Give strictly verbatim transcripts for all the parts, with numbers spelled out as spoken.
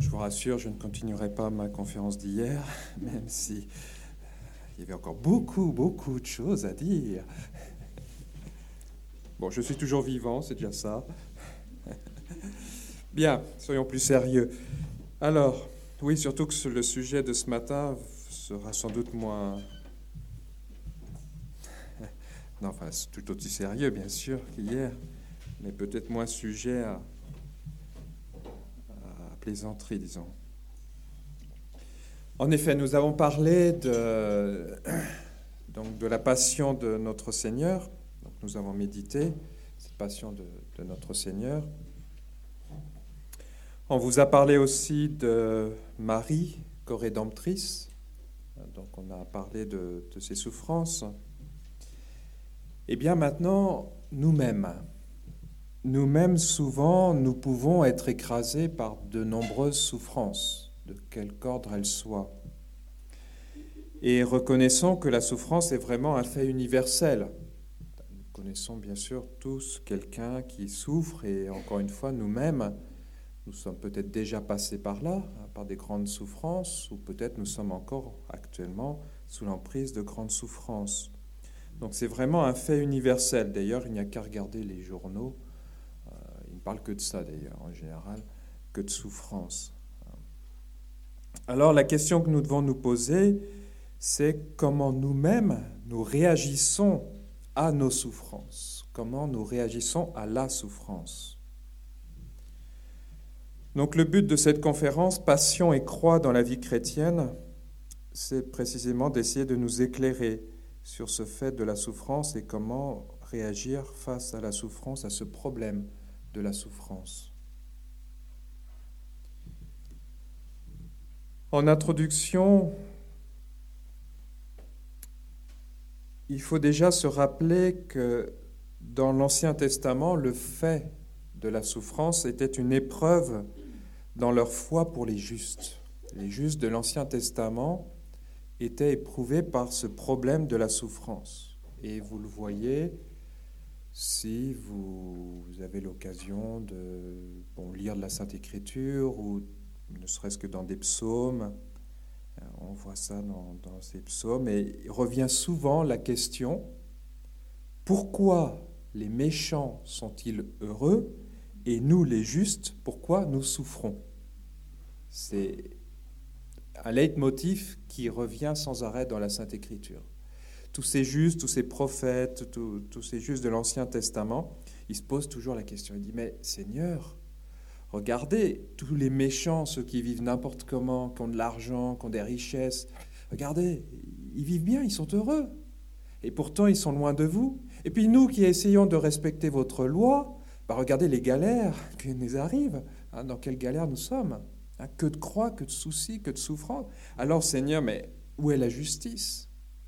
Je vous rassure, je ne continuerai pas ma conférence d'hier, même si il y avait encore beaucoup, beaucoup de choses à dire. Bon, je suis toujours vivant, c'est déjà ça. Bien, soyons plus sérieux. Alors, oui, surtout que le sujet de ce matin sera sans doute moins... Non, enfin, c'est tout aussi sérieux, bien sûr, qu'hier, mais peut-être moins sujet à, à plaisanterie, disons. En effet, nous avons parlé de, donc de la passion de notre Seigneur. Donc nous avons médité cette passion de, de notre Seigneur. On vous a parlé aussi de Marie, corédemptrice. Donc on a parlé de, de ses souffrances. Et bien maintenant, nous-mêmes, nous-mêmes souvent, nous pouvons être écrasés par de nombreuses souffrances, de quelque ordre elles soient. Et reconnaissons que la souffrance est vraiment un fait universel. Nous connaissons bien sûr tous quelqu'un qui souffre et encore une fois, nous-mêmes, nous sommes peut-être déjà passés par là, hein, par des grandes souffrances, ou peut-être nous sommes encore actuellement sous l'emprise de grandes souffrances. Donc c'est vraiment un fait universel. D'ailleurs, il n'y a qu'à regarder les journaux. Euh, ils ne parlent que de ça d'ailleurs, en général, que de souffrance. Alors la question que nous devons nous poser, c'est comment nous-mêmes nous réagissons à nos souffrances, comment nous réagissons à la souffrance. Donc le but de cette conférence, Passion et croix dans la vie chrétienne, c'est précisément d'essayer de nous éclairer sur ce fait de la souffrance et comment réagir face à la souffrance, à ce problème de la souffrance. En introduction, il faut déjà se rappeler que dans l'Ancien Testament, le fait de la souffrance était une épreuve dans leur foi pour les justes. Les justes de l'Ancien Testament étaient éprouvés par ce problème de la souffrance. Et vous le voyez si vous avez l'occasion de bon, lire de la Sainte Écriture ou ne serait-ce que dans des psaumes. On voit ça dans, dans ces psaumes. Et il revient souvent la question, pourquoi les méchants sont-ils heureux et nous, les justes, pourquoi nous souffrons? C'est un leitmotiv qui revient sans arrêt dans la Sainte Écriture. Tous ces justes, tous ces prophètes, tous, tous ces justes de l'Ancien Testament, ils se posent toujours la question. Ils disent, mais Seigneur, regardez, tous les méchants, ceux qui vivent n'importe comment, qui ont de l'argent, qui ont des richesses, regardez, ils vivent bien, ils sont heureux. Et pourtant, ils sont loin de vous. Et puis nous qui essayons de respecter votre loi, bah regardez les galères qui nous arrivent. Hein, dans quelle galère nous sommes? Hein, que de croix, que de soucis, que de souffrances. Alors Seigneur, mais où est la justice?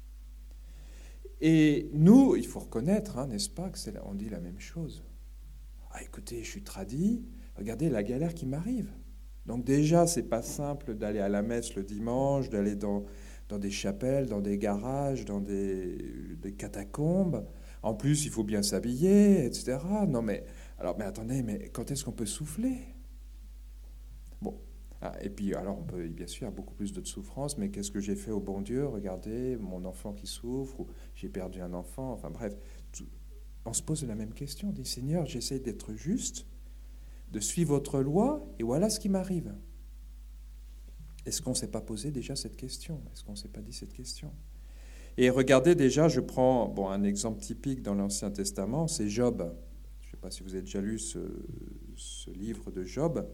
Et nous, il faut reconnaître, hein, n'est-ce pas, que c'est, on dit la même chose. Ah, écoutez, je suis tradit, regardez la galère qui m'arrive. Donc déjà, c'est pas simple d'aller à la messe le dimanche, d'aller dans, dans des chapelles, dans des garages, dans des, des catacombes. En plus, il faut bien s'habiller, et cetera. Non mais, alors, mais attendez, mais quand est-ce qu'on peut souffler? Bon. Ah, et puis, alors, on peut, bien sûr, il y a beaucoup plus de souffrance, mais qu'est-ce que j'ai fait au bon Dieu? Regardez, mon enfant qui souffre, ou j'ai perdu un enfant, enfin bref. Tout, on se pose la même question, on dit, Seigneur, j'essaie d'être juste, de suivre votre loi, et voilà ce qui m'arrive. Est-ce qu'on ne s'est pas posé déjà cette question? Est-ce qu'on ne s'est pas dit cette question? Et regardez déjà, je prends bon, un exemple typique dans l'Ancien Testament, c'est Job. Je ne sais pas si vous avez déjà lu ce, ce livre de Job,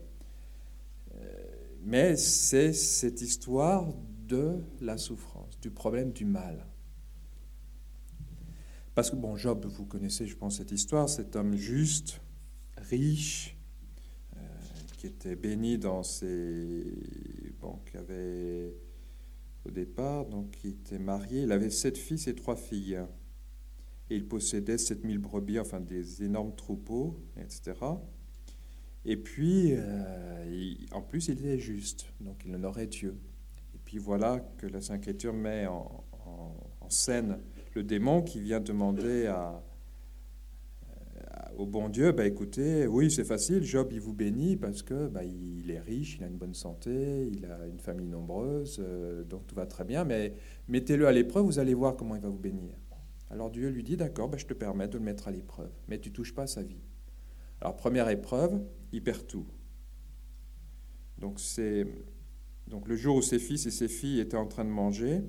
mais c'est cette histoire de la souffrance, du problème du mal. Parce que, bon, Job, vous connaissez, je pense, cette histoire, cet homme juste, riche, euh, qui était béni dans ses... Bon, qui avait, au départ, donc, qui était marié, il avait sept fils et trois filles. Et il possédait sept mille brebis, enfin, des énormes troupeaux, et cetera. Et puis, euh, il, en plus, il était juste, donc il honorait Dieu. Et puis voilà que la Sainte Écriture met en, en, en scène le démon qui vient demander à, à, au bon Dieu, bah, écoutez, oui, c'est facile, Job, il vous bénit parce que bah, il est riche, il a une bonne santé, il a une famille nombreuse, euh, donc tout va très bien, mais mettez-le à l'épreuve, vous allez voir comment il va vous bénir. Alors Dieu lui dit, d'accord, bah, je te permets de le mettre à l'épreuve, mais tu ne touches pas à sa vie. Alors première épreuve, il perd tout. Donc, c'est, donc le jour où ses fils et ses filles étaient en train de manger,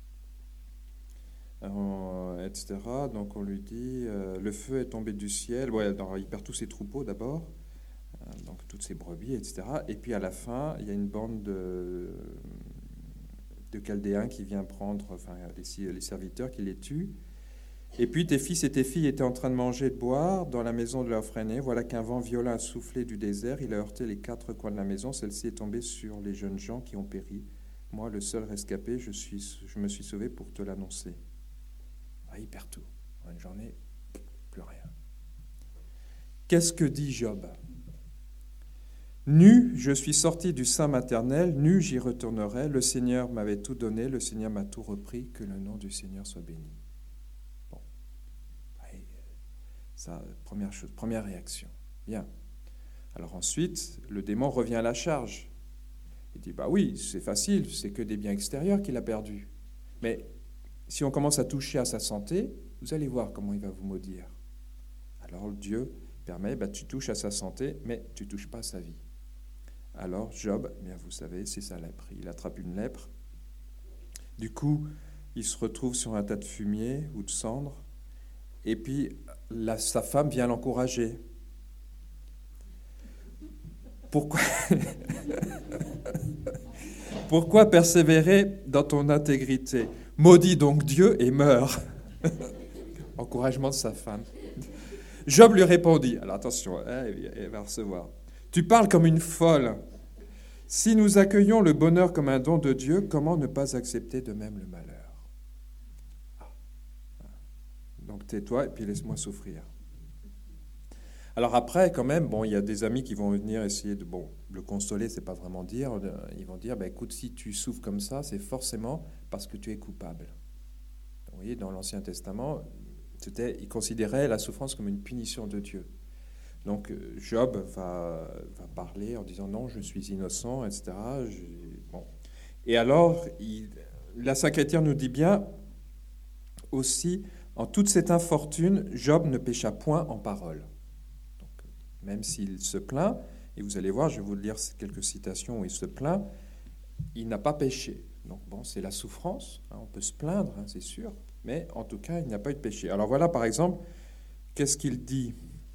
euh, et cetera. Donc on lui dit, euh, le feu est tombé du ciel. Ouais, alors, il perd tous ses troupeaux d'abord, euh, donc toutes ses brebis, et cetera. Et puis à la fin, il y a une bande de, de Chaldéens qui vient prendre, enfin les, les serviteurs qui les tuent. Et puis tes fils et tes filles étaient en train de manger et de boire dans la maison de leur freinée. Voilà qu'un vent violent a soufflé du désert. Il a heurté les quatre coins de la maison. Celle-ci est tombée sur les jeunes gens qui ont péri. Moi, le seul rescapé, je, suis, je me suis sauvé pour te l'annoncer. Ah, il perd tout. En une journée, plus rien. Qu'est-ce que dit Job ? Nu, je suis sorti du sein maternel, nu, j'y retournerai. Le Seigneur m'avait tout donné, le Seigneur m'a tout repris. Que le nom du Seigneur soit béni. Bon. Allez, ça, première chose, première réaction. Bien. Alors ensuite, le démon revient à la charge. Il dit, bah oui, c'est facile, c'est que des biens extérieurs qu'il a perdus. Mais si on commence à toucher à sa santé, vous allez voir comment il va vous maudire. Alors Dieu permet, bah, tu touches à sa santé, mais tu ne touches pas à sa vie. Alors Job, bien vous savez, c'est sa lèpre. Il attrape une lèpre. Du coup, il se retrouve sur un tas de fumier ou de cendres. Et puis, la, sa femme vient l'encourager. Pourquoi Pourquoi persévérer dans ton intégrité ? Maudis donc Dieu et meurs. Encouragement de sa femme. Job lui répondit, alors attention, hein, elle va recevoir. Tu parles comme une folle. Si nous accueillons le bonheur comme un don de Dieu, comment ne pas accepter de même le malheur ? Ah. Donc tais-toi et puis laisse-moi souffrir. Alors après, quand même, bon, il y a des amis qui vont venir essayer de, bon, le consoler, c'est pas vraiment dire. Ils vont dire, bah, écoute, si tu souffres comme ça, c'est forcément parce que tu es coupable. Vous voyez, dans l'Ancien Testament, c'était, ils considéraient la souffrance comme une punition de Dieu. Donc Job va, va parler en disant non, je suis innocent, et cetera. Je, bon. Et alors, il, la Sainte Écriture nous dit bien aussi, en toute cette infortune, Job ne pécha point en parole. Même s'il se plaint, et vous allez voir, je vais vous lire quelques citations où il se plaint, il n'a pas péché. Donc bon, c'est la souffrance, hein, on peut se plaindre, hein, c'est sûr, mais en tout cas, il n'a pas eu de péché. Alors voilà, par exemple, qu'est-ce qu'il dit ?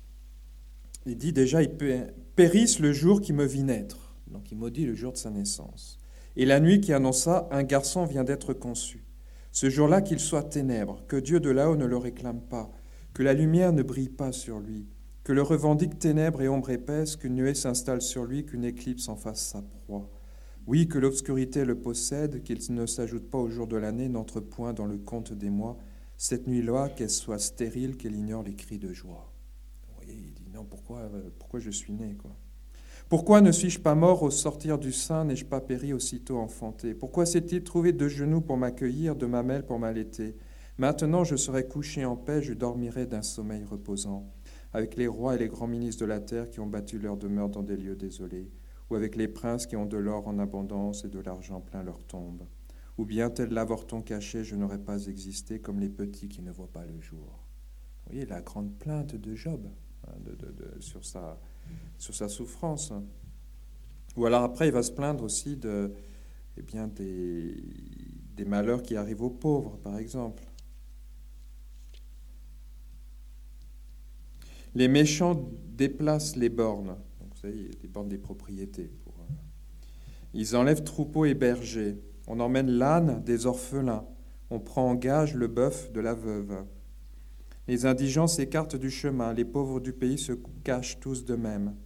Il dit déjà, il périsse le jour qui me vit naître. Donc il maudit le jour de sa naissance. Et la nuit qui annonça, un garçon vient d'être conçu. Ce jour-là, qu'il soit ténèbres, que Dieu de là-haut ne le réclame pas, que la lumière ne brille pas sur lui, que le revendique ténèbres et ombre épaisse, qu'une nuée s'installe sur lui, qu'une éclipse en fasse sa proie. Oui, que l'obscurité le possède, qu'il ne s'ajoute pas au jour de l'année, n'entre point dans le compte des mois. Cette nuit-là, qu'elle soit stérile, qu'elle ignore les cris de joie. Vous voyez, il dit non, pourquoi, pourquoi je suis né, quoi ? Pourquoi ne suis-je pas mort au sortir du sein, n'ai-je pas péri aussitôt enfanté ? Pourquoi s'est-il trouvé deux genoux pour m'accueillir, deux mamelles pour m'allaiter ? Maintenant je serai couché en paix, je dormirai d'un sommeil reposant, avec les rois et les grands ministres de la terre qui ont battu leur demeure dans des lieux désolés, ou avec les princes qui ont de l'or en abondance et de l'argent plein leur tombe. Ou bien, tel l'avorton caché, je n'aurais pas existé comme les petits qui ne voient pas le jour. Vous voyez la grande plainte de Job hein, de, de, de, sur, sa, sur sa souffrance. Ou alors après, il va se plaindre aussi de, eh bien, des, des malheurs qui arrivent aux pauvres, par exemple. Les méchants déplacent les bornes. Donc, vous savez, les bornes des propriétés. Pour, euh... Ils enlèvent troupeaux et bergers. On emmène l'âne des orphelins. On prend en gage le bœuf de la veuve. Les indigents s'écartent du chemin. Les pauvres du pays se cachent tous d'eux-mêmes.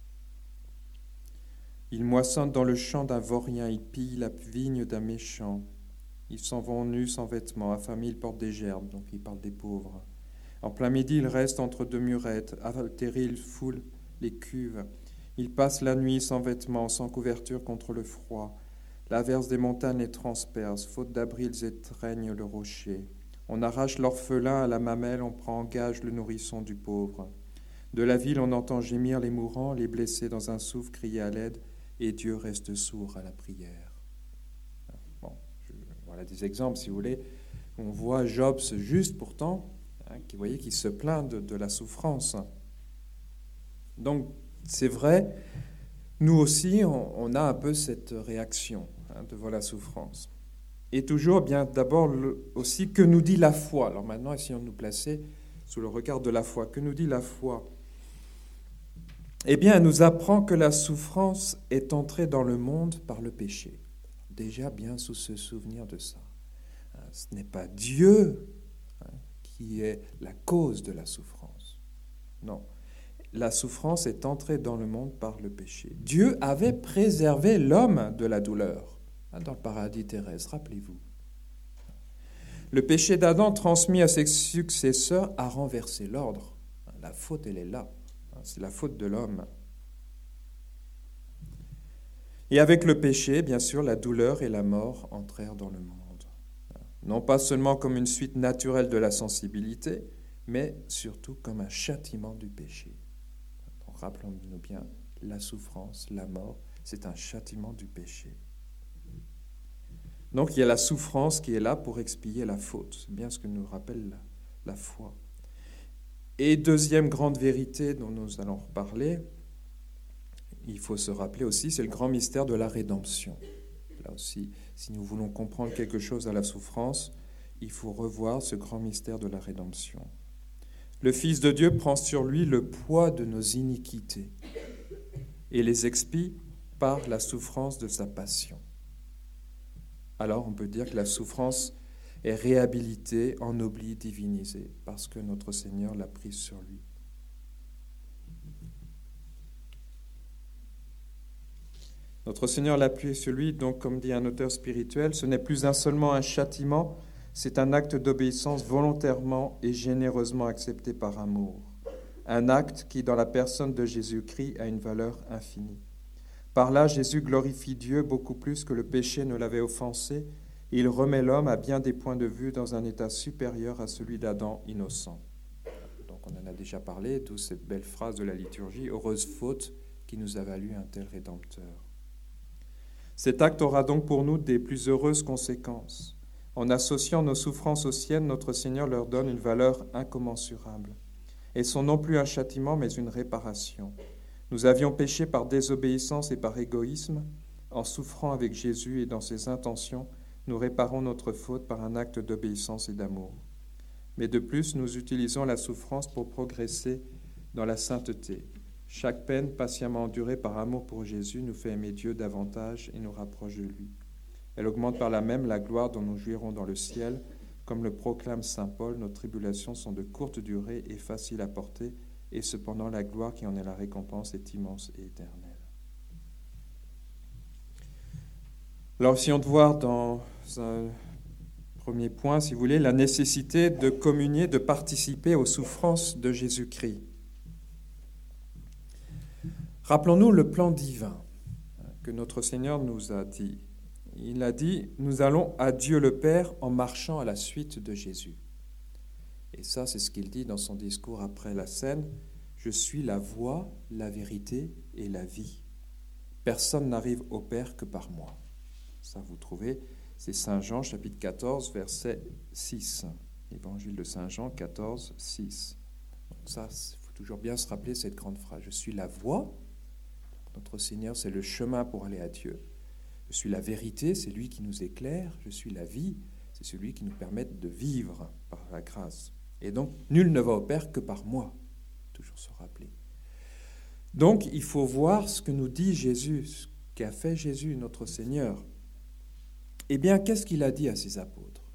Ils moissonnent dans le champ d'un vaurien. Ils pillent la vigne d'un méchant. Ils s'en vont nus sans vêtements. Affamés, ils portent des gerbes. Donc, ils parlent des pauvres. En plein midi, il reste entre deux murettes. Altéré, il foule les cuves. Il passe la nuit sans vêtements, sans couverture contre le froid. L'averse des montagnes les transperce. Faute d'abri, ils étreignent le rocher. On arrache l'orphelin à la mamelle, on prend en gage le nourrisson du pauvre. De la ville, on entend gémir les mourants, les blessés dans un souffle crier à l'aide, et Dieu reste sourd à la prière. Bon, je, voilà des exemples, si vous voulez. On voit Job, ce juste pourtant, hein, qui, vous voyez, qui se plaint de, de la souffrance. Donc, c'est vrai, nous aussi, on, on a un peu cette réaction hein, devant la souffrance. Et toujours, bien d'abord le, aussi, que nous dit la foi. Alors maintenant, essayons de nous placer sous le regard de la foi. Que nous dit la foi? Eh bien, elle nous apprend que la souffrance est entrée dans le monde par le péché. Déjà bien sous ce souvenir de ça. Ce n'est pas Dieu hein, qui est la cause de la souffrance. Non. La souffrance est entrée dans le monde par le péché. Dieu avait préservé l'homme de la douleur hein, dans le paradis terrestre, rappelez-vous. Le péché d'Adam transmis à ses successeurs a renversé l'ordre. La faute, elle est là. C'est la faute de l'homme. Et avec le péché, bien sûr, la douleur et la mort entrèrent dans le monde. Non pas seulement comme une suite naturelle de la sensibilité, mais surtout comme un châtiment du péché. Donc, rappelons-nous bien, la souffrance, la mort, c'est un châtiment du péché. Donc il y a la souffrance qui est là pour expier la faute. C'est bien ce que nous rappelle la, la foi. Et deuxième grande vérité dont nous allons reparler, il faut se rappeler aussi, c'est le grand mystère de la rédemption. Là aussi, si nous voulons comprendre quelque chose à la souffrance, il faut revoir ce grand mystère de la rédemption. Le Fils de Dieu prend sur lui le poids de nos iniquités et les expie par la souffrance de sa passion. Alors on peut dire que la souffrance est réhabilitée, ennoblie, divinisée, parce que notre Seigneur l'a prise sur lui. Notre Seigneur l'a prise sur lui, donc comme dit un auteur spirituel, ce n'est plus un seulement un châtiment, c'est un acte d'obéissance volontairement et généreusement accepté par amour. Un acte qui, dans la personne de Jésus-Christ, a une valeur infinie. Par là, Jésus glorifie Dieu beaucoup plus que le péché ne l'avait offensé. Il remet l'homme à bien des points de vue dans un état supérieur à celui d'Adam innocent. Donc on en a déjà parlé, d'où cette belle phrase de la liturgie, « Heureuse faute qui nous a valu un tel Rédempteur ». Cet acte aura donc pour nous des plus heureuses conséquences. En associant nos souffrances aux siennes, notre Seigneur leur donne une valeur incommensurable. Elles sont non plus un châtiment, mais une réparation. Nous avions péché par désobéissance et par égoïsme. En souffrant avec Jésus et dans ses intentions, nous réparons notre faute par un acte d'obéissance et d'amour. Mais de plus, nous utilisons la souffrance pour progresser dans la sainteté. Chaque peine patiemment endurée par amour pour Jésus nous fait aimer Dieu davantage et nous rapproche de lui. Elle augmente par là même la gloire dont nous jouirons dans le ciel. Comme le proclame saint Paul, nos tribulations sont de courte durée et faciles à porter, et cependant la gloire qui en est la récompense est immense et éternelle. Alors, essayons de voir dans un premier point, si vous voulez, la nécessité de communier, de participer aux souffrances de Jésus-Christ. Rappelons-nous le plan divin que notre Seigneur nous a dit. Il a dit, nous allons à Dieu le Père en marchant à la suite de Jésus. Et ça, c'est ce qu'il dit dans son discours après la scène. Je suis la voie, la vérité et la vie. Personne n'arrive au Père que par moi. Ça, vous trouvez, c'est Saint Jean, chapitre quatorze, verset six. Évangile de Saint Jean, quatorze, six. Donc ça, il faut toujours bien se rappeler cette grande phrase. Je suis la voie. Notre Seigneur, c'est le chemin pour aller à Dieu. Je suis la vérité, c'est lui qui nous éclaire. Je suis la vie, c'est celui qui nous permet de vivre par la grâce. Et donc, nul ne va au Père que par moi. Toujours se rappeler. Donc, il faut voir ce que nous dit Jésus, ce qu'a fait Jésus, notre Seigneur. Eh bien, qu'est-ce qu'il a dit à ses apôtres?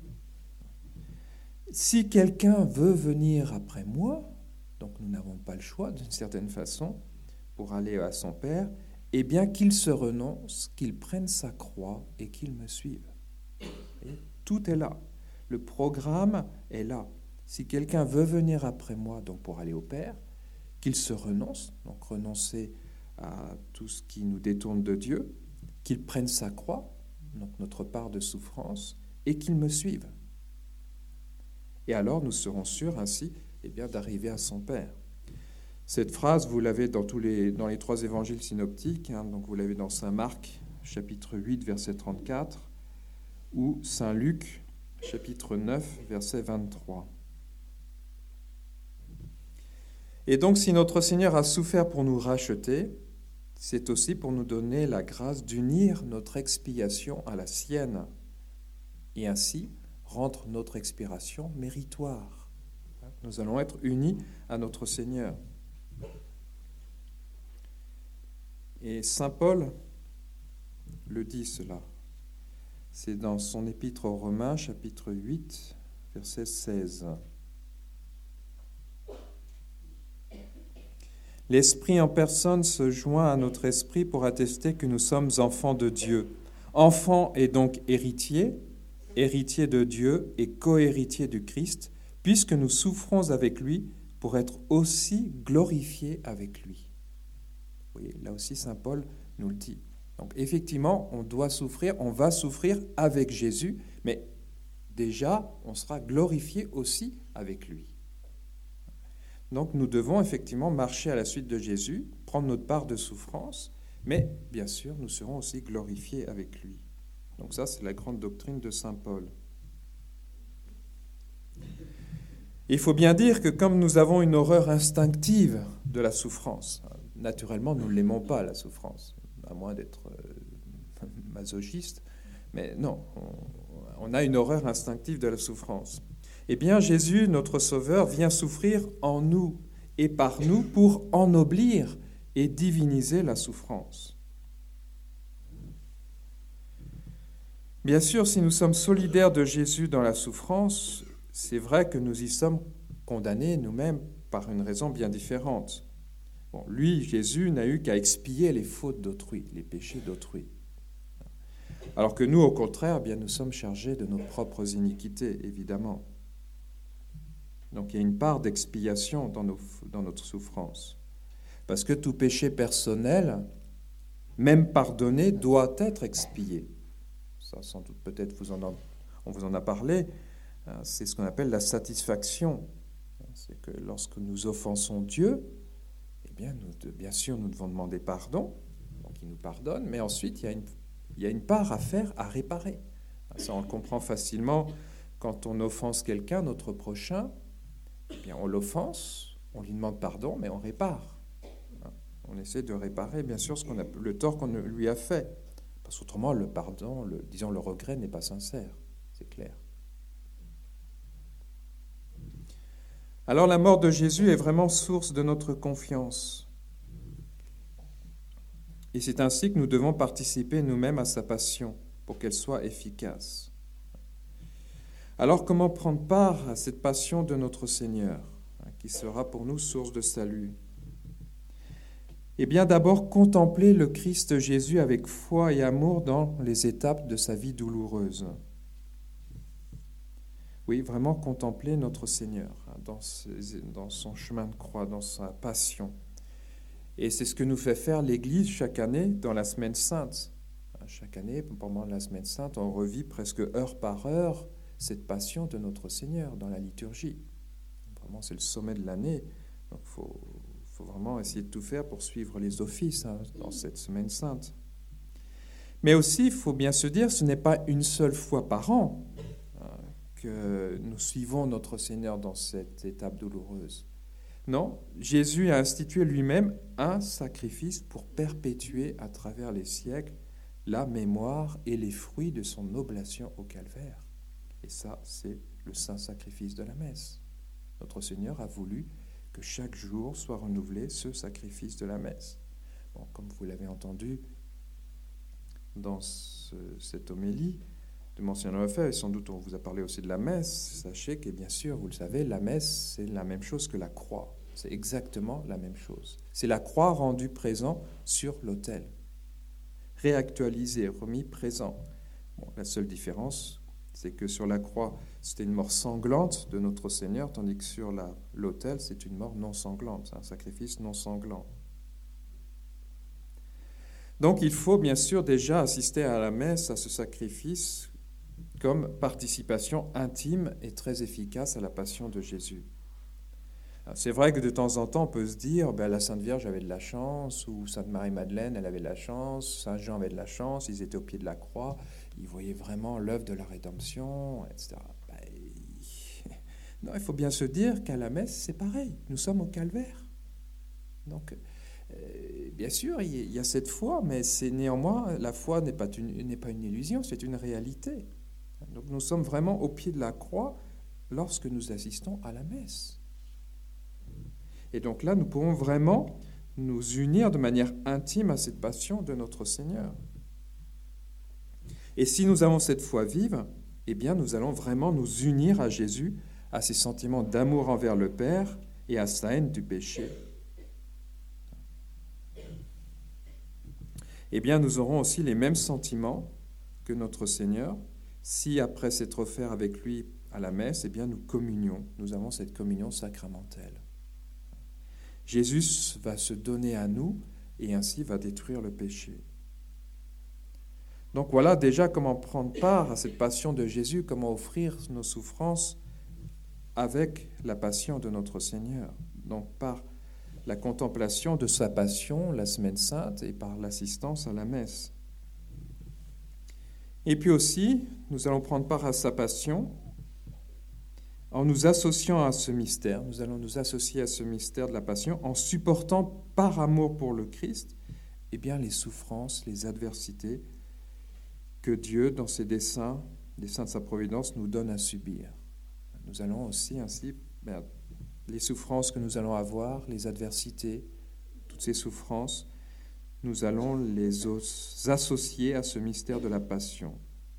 Si quelqu'un veut venir après moi, donc nous n'avons pas le choix d'une certaine façon pour aller à son Père, eh bien qu'il se renonce, qu'il prenne sa croix et qu'il me suive. Et tout est là. Le programme est là. Si quelqu'un veut venir après moi, donc pour aller au Père, qu'il se renonce, donc renoncer à tout ce qui nous détourne de Dieu, qu'il prenne sa croix, donc notre part de souffrance, et qu'il me suive. Et alors nous serons sûrs ainsi eh bien, d'arriver à son Père. Cette phrase, vous l'avez dans, tous les, dans les trois évangiles synoptiques, hein, donc vous l'avez dans saint Marc, chapitre huit, verset trente-quatre, ou saint Luc, chapitre neuf, verset vingt-trois. Et donc, si notre Seigneur a souffert pour nous racheter, c'est aussi pour nous donner la grâce d'unir notre expiation à la sienne, et ainsi rendre notre expiation méritoire. Nous allons être unis à notre Seigneur. Et saint Paul le dit cela. C'est dans son épître aux Romains, chapitre huit, verset seize. L'Esprit en personne se joint à notre esprit pour attester que nous sommes enfants de Dieu. Enfants et donc héritiers, héritiers de Dieu et co-héritiers du Christ, puisque nous souffrons avec lui pour être aussi glorifiés avec lui. Vous voyez, là aussi saint Paul nous le dit. Donc effectivement, on doit souffrir, on va souffrir avec Jésus, mais déjà, on sera glorifié aussi avec lui. Donc nous devons effectivement marcher à la suite de Jésus, prendre notre part de souffrance, mais bien sûr, nous serons aussi glorifiés avec lui. Donc ça, c'est la grande doctrine de saint Paul. Il faut bien dire que comme nous avons une horreur instinctive de la souffrance, naturellement, nous ne l'aimons pas, la souffrance, à moins d'être euh, masochiste, mais non, on, on a une horreur instinctive de la souffrance. Eh bien, Jésus, notre Sauveur, vient souffrir en nous et par nous pour ennoblir et diviniser la souffrance. Bien sûr, si nous sommes solidaires de Jésus dans la souffrance, c'est vrai que nous y sommes condamnés nous-mêmes par une raison bien différente. Bon, lui, Jésus, n'a eu qu'à expier les fautes d'autrui, les péchés d'autrui. Alors que nous, au contraire, eh bien, nous sommes chargés de nos propres iniquités, évidemment. Donc il y a une part d'expiation dans, nos, dans notre souffrance. Parce que tout péché personnel, même pardonné, doit être expié. Ça, sans doute, peut-être, vous en a, on vous en a parlé. C'est ce qu'on appelle la satisfaction. C'est que lorsque nous offensons Dieu, eh bien, nous, bien sûr, nous devons demander pardon. Donc il nous pardonne, mais ensuite, il y a une, il y a une part à faire, à réparer. Ça, on le comprend facilement quand on offense quelqu'un, notre prochain. Eh bien, on l'offense, on lui demande pardon, mais on répare. On essaie de réparer, bien sûr, ce qu'on a, le tort qu'on lui a fait. Parce qu'autrement, le pardon, le, disons, le regret n'est pas sincère, c'est clair. Alors, la mort de Jésus est vraiment source de notre confiance. Et c'est ainsi que nous devons participer nous-mêmes à sa passion, pour qu'elle soit efficace. Alors, comment prendre part à cette passion de notre Seigneur, hein, qui sera pour nous source de salut? Eh bien, d'abord, contempler le Christ Jésus avec foi et amour dans les étapes de sa vie douloureuse. Oui, vraiment contempler notre Seigneur hein, dans, ses, dans son chemin de croix, dans sa passion. Et c'est ce que nous fait faire l'Église chaque année dans la Semaine Sainte. Chaque année, pendant la Semaine Sainte, on revit presque heure par heure cette passion de notre Seigneur dans la liturgie. Vraiment, c'est le sommet de l'année. Donc, il faut, faut vraiment essayer de tout faire pour suivre les offices hein, dans cette Semaine Sainte. Mais aussi, il faut bien se dire, ce n'est pas une seule fois par an hein, que nous suivons notre Seigneur dans cette étape douloureuse. Non, Jésus a institué lui-même un sacrifice pour perpétuer à travers les siècles la mémoire et les fruits de son oblation au calvaire. Et ça, c'est le saint sacrifice de la messe. Notre Seigneur a voulu que chaque jour soit renouvelé ce sacrifice de la messe. Bon, comme vous l'avez entendu dans ce, cette homélie de Monseigneur Lefebvre, et sans doute on vous a parlé aussi de la messe, sachez que bien sûr, vous le savez, la messe, c'est la même chose que la croix. C'est exactement la même chose. C'est la croix rendue présent sur l'autel. Réactualisé, remis présent. Bon, la seule différence, c'est que sur la croix, c'était une mort sanglante de notre Seigneur, tandis que sur la, l'autel, c'est une mort non sanglante, un sacrifice non sanglant. Donc il faut bien sûr déjà assister à la messe, à ce sacrifice, comme participation intime et très efficace à la passion de Jésus. C'est vrai que de temps en temps, on peut se dire, ben, la Sainte Vierge avait de la chance, ou Sainte Marie-Madeleine, elle avait de la chance, Saint Jean avait de la chance, ils étaient au pied de la croix, ils voyaient vraiment l'œuvre de la rédemption, et cetera. Ben, il... Non, il faut bien se dire qu'à la messe, c'est pareil, nous sommes au calvaire. Donc, euh, bien sûr, il y a cette foi, mais c'est néanmoins, la foi n'est pas une, n'est pas une illusion, c'est une réalité. Donc, nous sommes vraiment au pied de la croix lorsque nous assistons à la messe. Et donc là, nous pouvons vraiment nous unir de manière intime à cette passion de notre Seigneur. Et si nous avons cette foi vive, eh bien, nous allons vraiment nous unir à Jésus, à ses sentiments d'amour envers le Père et à sa haine du péché. Eh bien, nous aurons aussi les mêmes sentiments que notre Seigneur si, après s'être offert avec lui à la messe, eh bien, nous communions, nous avons cette communion sacramentelle. Jésus va se donner à nous et ainsi va détruire le péché. Donc voilà déjà comment prendre part à cette passion de Jésus, comment offrir nos souffrances avec la passion de notre Seigneur. Donc par la contemplation de sa passion la semaine sainte et par l'assistance à la messe. Et puis aussi, nous allons prendre part à sa passion en nous associant à ce mystère. Nous allons nous associer à ce mystère de la passion en supportant par amour pour le Christ eh bien, les souffrances, les adversités que Dieu, dans ses desseins, les desseins de sa providence, nous donne à subir. Nous allons aussi ainsi, ben, les souffrances que nous allons avoir, les adversités, toutes ces souffrances, nous allons les associer à ce mystère de la passion.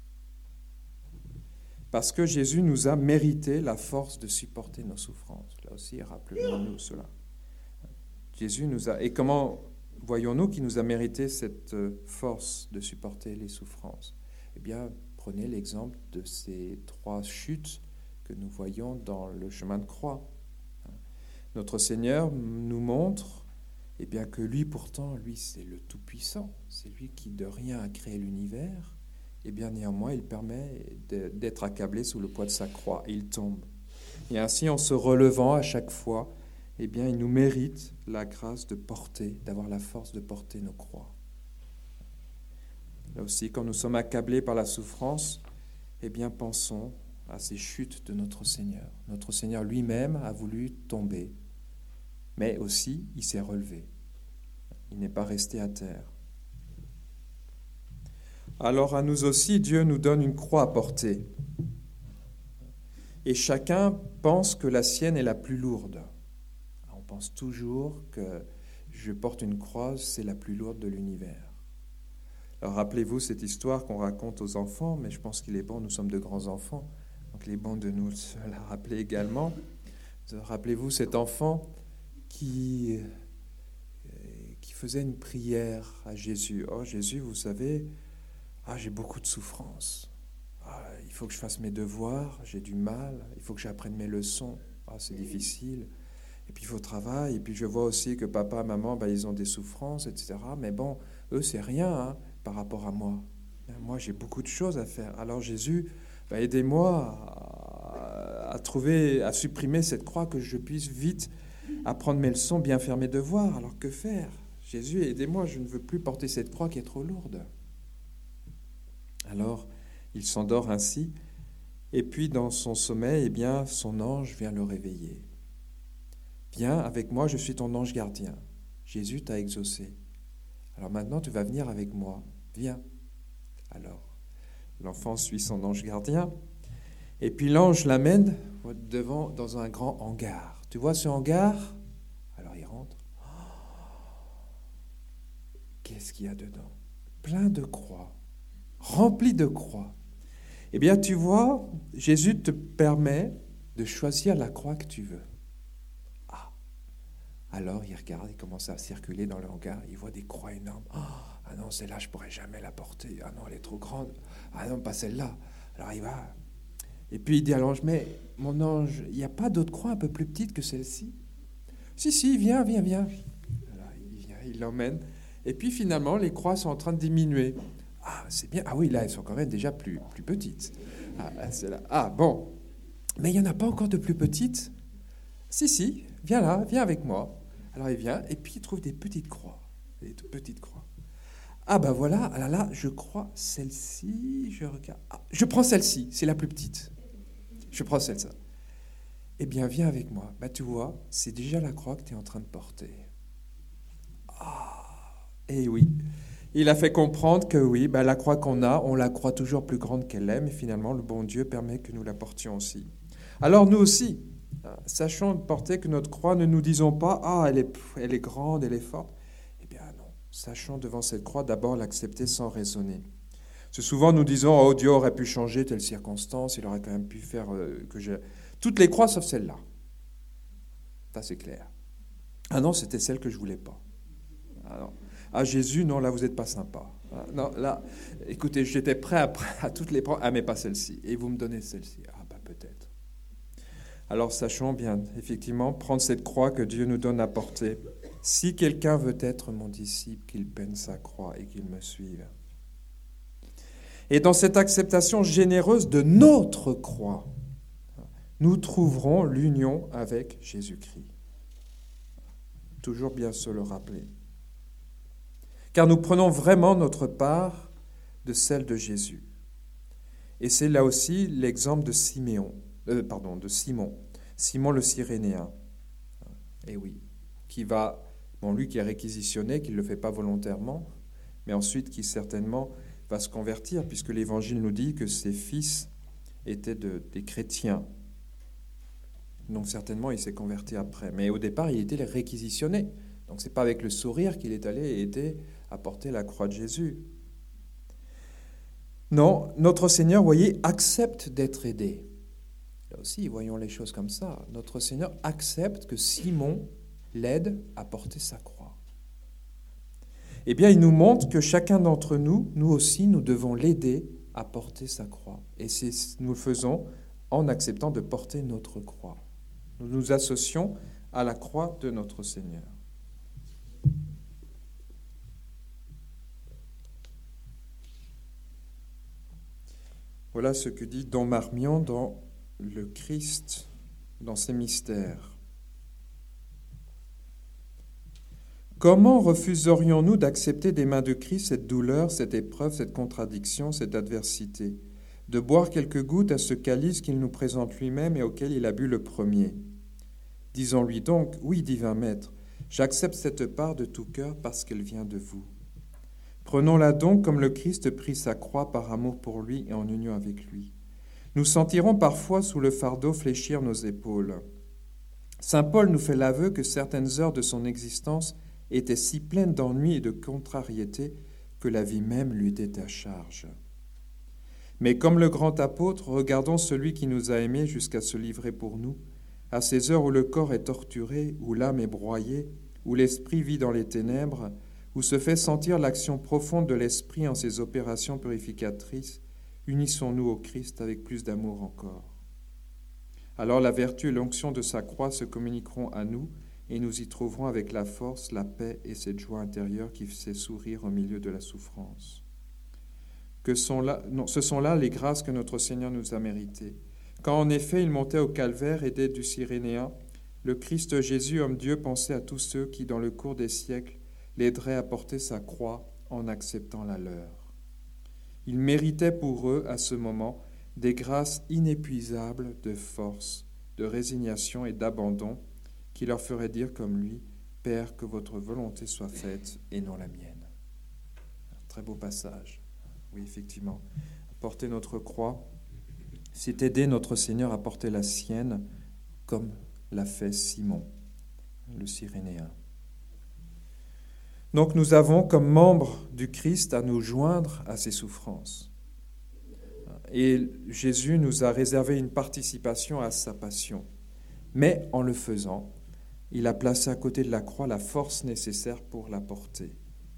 Parce que Jésus nous a mérité la force de supporter nos souffrances. Là aussi, rappelons-nous cela. Jésus nous a... Et comment voyons-nous qu'il nous a mérité cette force de supporter les souffrances? Eh bien, prenez l'exemple de ces trois chutes que nous voyons dans le chemin de croix. Notre Seigneur nous montre eh bien, que lui, pourtant, lui, c'est le Tout-Puissant. C'est lui qui, de rien, a créé l'univers. Eh bien, néanmoins, il permet d'être accablé sous le poids de sa croix. Et il tombe. Et ainsi, en se relevant à chaque fois, eh bien, il nous mérite la grâce de porter, d'avoir la force de porter nos croix. Là aussi, quand nous sommes accablés par la souffrance, eh bien, pensons à ces chutes de notre Seigneur. Notre Seigneur lui-même a voulu tomber, mais aussi, il s'est relevé. Il n'est pas resté à terre. Alors à nous aussi, Dieu nous donne une croix à porter. Et chacun pense que la sienne est la plus lourde. On pense toujours que je porte une croix, c'est la plus lourde de l'univers. Alors rappelez-vous cette histoire qu'on raconte aux enfants, mais je pense qu'il est bon, nous sommes de grands enfants, donc il est bon de nous la rappeler également. Rappelez-vous cet enfant qui, qui faisait une prière à Jésus. « Oh Jésus, vous savez, ah, j'ai beaucoup de souffrances. Ah, il faut que je fasse mes devoirs, j'ai du mal. Il faut que j'apprenne mes leçons. Ah, c'est difficile. Et puis il faut au travail. Et puis je vois aussi que papa, maman, ben, ils ont des souffrances, et cetera. Mais bon, eux, c'est rien hein, par rapport à moi. Moi, j'ai beaucoup de choses à faire. Alors Jésus, ben, aidez-moi à, à trouver, à supprimer cette croix, que je puisse vite apprendre mes leçons, bien faire mes devoirs. Alors que faire? Jésus, aidez-moi, je ne veux plus porter cette croix qui est trop lourde. » Alors, il s'endort ainsi, et puis dans son sommeil, eh bien, son ange vient le réveiller. « Viens avec moi, je suis ton ange gardien. Jésus t'a exaucé. Alors maintenant, tu vas venir avec moi. Viens. » Alors, l'enfant suit son ange gardien, et puis l'ange l'amène devant, dans un grand hangar. Tu vois ce hangar? Alors il rentre. Oh, qu'est-ce qu'il y a dedans? Plein de croix. Rempli de croix. Eh bien, tu vois, Jésus te permet de choisir la croix que tu veux. Ah, alors il regarde, il commence à circuler dans le hangar, il voit des croix énormes. Oh, ah non, celle-là, je ne pourrais jamais la porter. Ah non, elle est trop grande. Ah non, pas celle-là. Alors il va. Et puis il dit à l'ange, mais mon ange, il n'y a pas d'autre croix un peu plus petite que celle-ci? Si, si, viens, viens, viens. Alors il vient, il l'emmène. Et puis finalement, les croix sont en train de diminuer. Ah, c'est bien. Ah oui, là, elles sont quand même déjà plus, plus petites. Ah, c'est là. Ah, bon. Mais il n'y en a pas encore de plus petites? Si, si. viens là, viens avec moi. Alors il vient, et puis il trouve des petites croix, des toutes petites croix. Ah ben voilà, ah là, là, je crois celle-ci, je regarde. Ah, je prends celle-ci, c'est la plus petite. Je prends celle-ci. Eh bien, viens avec moi. Bah, tu vois, c'est déjà la croix que tu es en train de porter. Ah, et oui. Il a fait comprendre que oui, bah, la croix qu'on a, on la croit toujours plus grande qu'elle est, mais finalement, le bon Dieu permet que nous la portions aussi. Alors nous aussi, sachons porter que notre croix, ne nous disons pas « Ah, elle est, elle est grande, elle est forte ». Eh bien non, sachons devant cette croix d'abord l'accepter sans raisonner. C'est souvent nous disons « Oh, Dieu aurait pu changer telle circonstance, il aurait quand même pu faire euh, que j'ai... » Toutes les croix sauf celle-là. Ça, c'est clair. Ah non, c'était celle que je ne voulais pas. Ah non. Ah Jésus, non, là, vous n'êtes pas sympa. Ah, non, là, écoutez, j'étais prêt à, à toutes les prendre. Ah, mais pas celle-ci. Et vous me donnez celle-ci. Ah, bah peut-être. Alors, sachons bien, effectivement, prendre cette croix que Dieu nous donne à porter. Si quelqu'un veut être mon disciple, qu'il prenne sa croix et qu'il me suive. Et dans cette acceptation généreuse de notre croix, nous trouverons l'union avec Jésus-Christ. Toujours bien se le rappeler. Car nous prenons vraiment notre part de celle de Jésus. Et c'est là aussi l'exemple de Siméon, euh, pardon, de Simon, Simon le Cyrénéen. Et oui, qui va, bon, lui qui est réquisitionné, qui ne le fait pas volontairement, mais ensuite qui certainement va se convertir, puisque l'Évangile nous dit que ses fils étaient de, des chrétiens. Donc certainement, il s'est converti après. Mais au départ, il était réquisitionné. Donc ce n'est pas avec le sourire qu'il est allé et était à porter la croix de Jésus. Non, notre Seigneur, voyez, accepte d'être aidé. Là aussi, voyons les choses comme ça. Notre Seigneur accepte que Simon l'aide à porter sa croix. Eh bien, il nous montre que chacun d'entre nous, nous aussi, nous devons l'aider à porter sa croix. Et c'est, nous le faisons en acceptant de porter notre croix. Nous nous associons à la croix de notre Seigneur. Voilà ce que dit Don Marmion dans le Christ, dans ses mystères. Comment refuserions-nous d'accepter des mains de Christ cette douleur, cette épreuve, cette contradiction, cette adversité, de boire quelques gouttes à ce calice qu'il nous présente lui-même et auquel il a bu le premier? Disons-lui donc, oui, divin Maître, j'accepte cette part de tout cœur parce qu'elle vient de vous. Prenons-la donc comme le Christ prit sa croix par amour pour lui et en union avec lui. Nous sentirons parfois sous le fardeau fléchir nos épaules. Saint Paul nous fait l'aveu que certaines heures de son existence étaient si pleines d'ennui et de contrariété que la vie même lui était à charge. Mais comme le grand apôtre, regardons celui qui nous a aimés jusqu'à se livrer pour nous, à ces heures où le corps est torturé, où l'âme est broyée, où l'esprit vit dans les ténèbres, où se fait sentir l'action profonde de l'esprit en ses opérations purificatrices, unissons-nous au Christ avec plus d'amour encore. Alors la vertu et l'onction de sa croix se communiqueront à nous, et nous y trouverons avec la force, la paix et cette joie intérieure qui fait sourire au milieu de la souffrance. Que sont là, non, ce sont là les grâces que notre Seigneur nous a méritées. Quand en effet il montait au calvaire aidé du Cyrénéen, le Christ Jésus, homme Dieu, pensait à tous ceux qui, dans le cours des siècles, l'aideraient à porter sa croix en acceptant la leur. Il méritait pour eux, à ce moment, des grâces inépuisables de force, de résignation et d'abandon qui leur feraient dire comme lui, « Père, que votre volonté soit faite et non la mienne. » Un très beau passage. Oui, effectivement. Porter notre croix, c'est aider notre Seigneur à porter la sienne comme l'a fait Simon, le Cyrénéen. Donc nous avons comme membres du Christ à nous joindre à ses souffrances. Et Jésus nous a réservé une participation à sa passion. Mais en le faisant, il a placé à côté de la croix la force nécessaire pour la porter.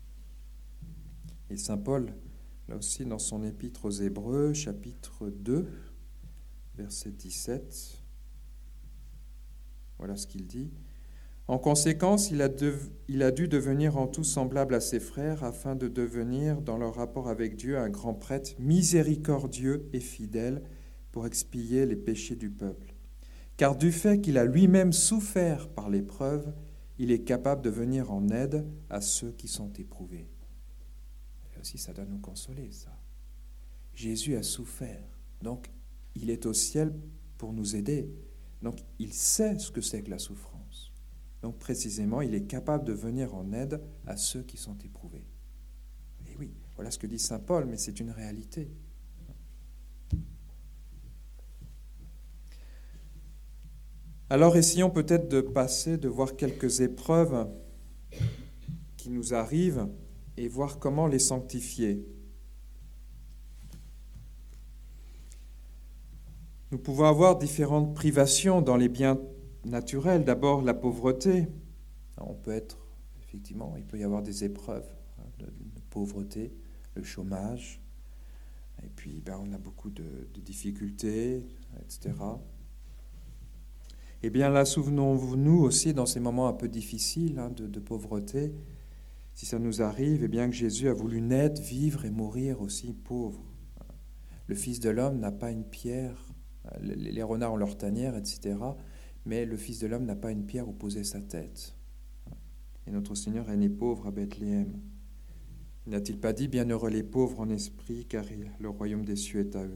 Et saint Paul, là aussi dans son épître aux Hébreux, chapitre deux, verset dix-sept, voilà ce qu'il dit. En conséquence, il a, de, il a dû devenir en tout semblable à ses frères afin de devenir, dans leur rapport avec Dieu, un grand prêtre miséricordieux et fidèle pour expier les péchés du peuple. car du fait qu'il a lui-même souffert par l'épreuve, il est capable de venir en aide à ceux qui sont éprouvés. Et aussi, ça doit nous consoler, ça. Jésus a souffert, donc il est au ciel pour nous aider. Donc il sait ce que c'est que la souffrance. Donc précisément, il est capable de venir en aide à ceux qui sont éprouvés. Et oui, voilà ce que dit saint Paul, mais c'est une réalité. Alors essayons peut-être de passer, de voir quelques épreuves qui nous arrivent et voir comment les sanctifier. Nous pouvons avoir différentes privations dans les biens naturels. D'abord, la pauvreté. On peut être, effectivement, il peut y avoir des épreuves de, de pauvreté, le chômage, et puis ben, on a beaucoup de, de difficultés, et cetera. Eh bien là, souvenons-nous aussi, dans ces moments un peu difficiles hein, de, de pauvreté, si ça nous arrive, eh bien que Jésus a voulu naître, vivre et mourir aussi pauvre. Le Fils de l'homme n'a pas une pierre. Les renards ont leur tanière, et cetera. Mais le Fils de l'homme n'a pas une pierre où poser sa tête. Et notre Seigneur est né pauvre à Bethléem. N'a-t-il pas dit « Bienheureux les pauvres en esprit, car le royaume des cieux est à eux » ?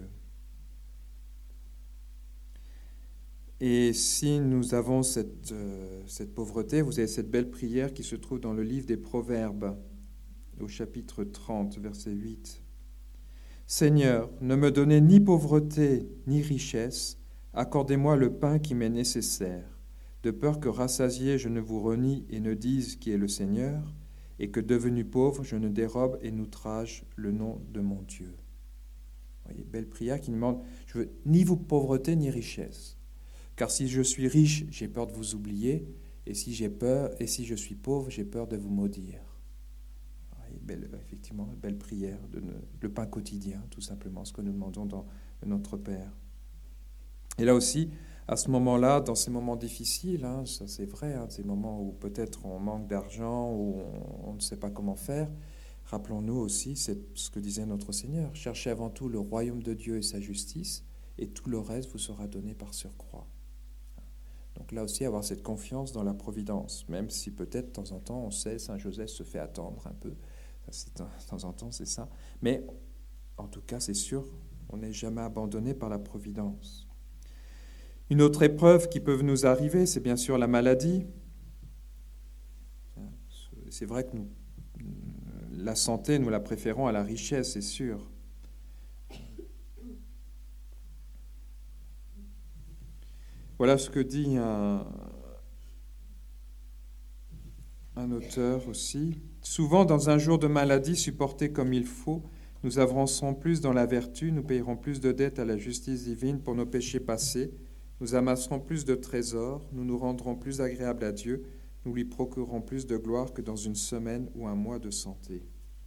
Et si nous avons cette, euh, cette pauvreté, vous avez cette belle prière qui se trouve dans le livre des Proverbes, au chapitre trente, verset huit. Seigneur, ne me donnez ni pauvreté ni richesse, accordez-moi le pain qui m'est nécessaire, de peur que rassasié je ne vous renie et ne dise qui est le Seigneur, et que devenu pauvre je ne dérobe et n'outrage le nom de mon Dieu. Vous voyez, belle prière qui demande, je veux ni vous pauvreté ni richesse, car si je suis riche, j'ai peur de vous oublier, et si j'ai peur, et si je suis pauvre, j'ai peur de vous maudire. Belle, effectivement, belle prière, de ne, le pain quotidien, tout simplement, ce que nous demandons dans notre Père. Et là aussi, à ce moment-là, dans ces moments difficiles, hein, ça c'est vrai, hein, ces moments où peut-être on manque d'argent, où on, on ne sait pas comment faire, rappelons-nous aussi, c'est ce que disait notre Seigneur, cherchez avant tout le royaume de Dieu et sa justice, et tout le reste vous sera donné par surcroît. Donc là aussi, avoir cette confiance dans la providence, même si peut-être de temps en temps, on sait, Saint Joseph se fait attendre un peu, c'est, de temps en temps c'est ça, mais en tout cas c'est sûr, on n'est jamais abandonné par la providence. Une autre épreuve qui peut nous arriver, c'est bien sûr la maladie. C'est vrai que nous, la santé, nous la préférons à la richesse, c'est sûr. Voilà ce que dit un, un auteur aussi. Souvent, dans un jour de maladie supporté comme il faut, nous avancerons plus dans la vertu, nous payerons plus de dettes à la justice divine pour nos péchés passés, nous amasserons plus de trésors, nous nous rendrons plus agréables à Dieu, nous lui procurerons plus de gloire que dans une semaine ou un mois de santé.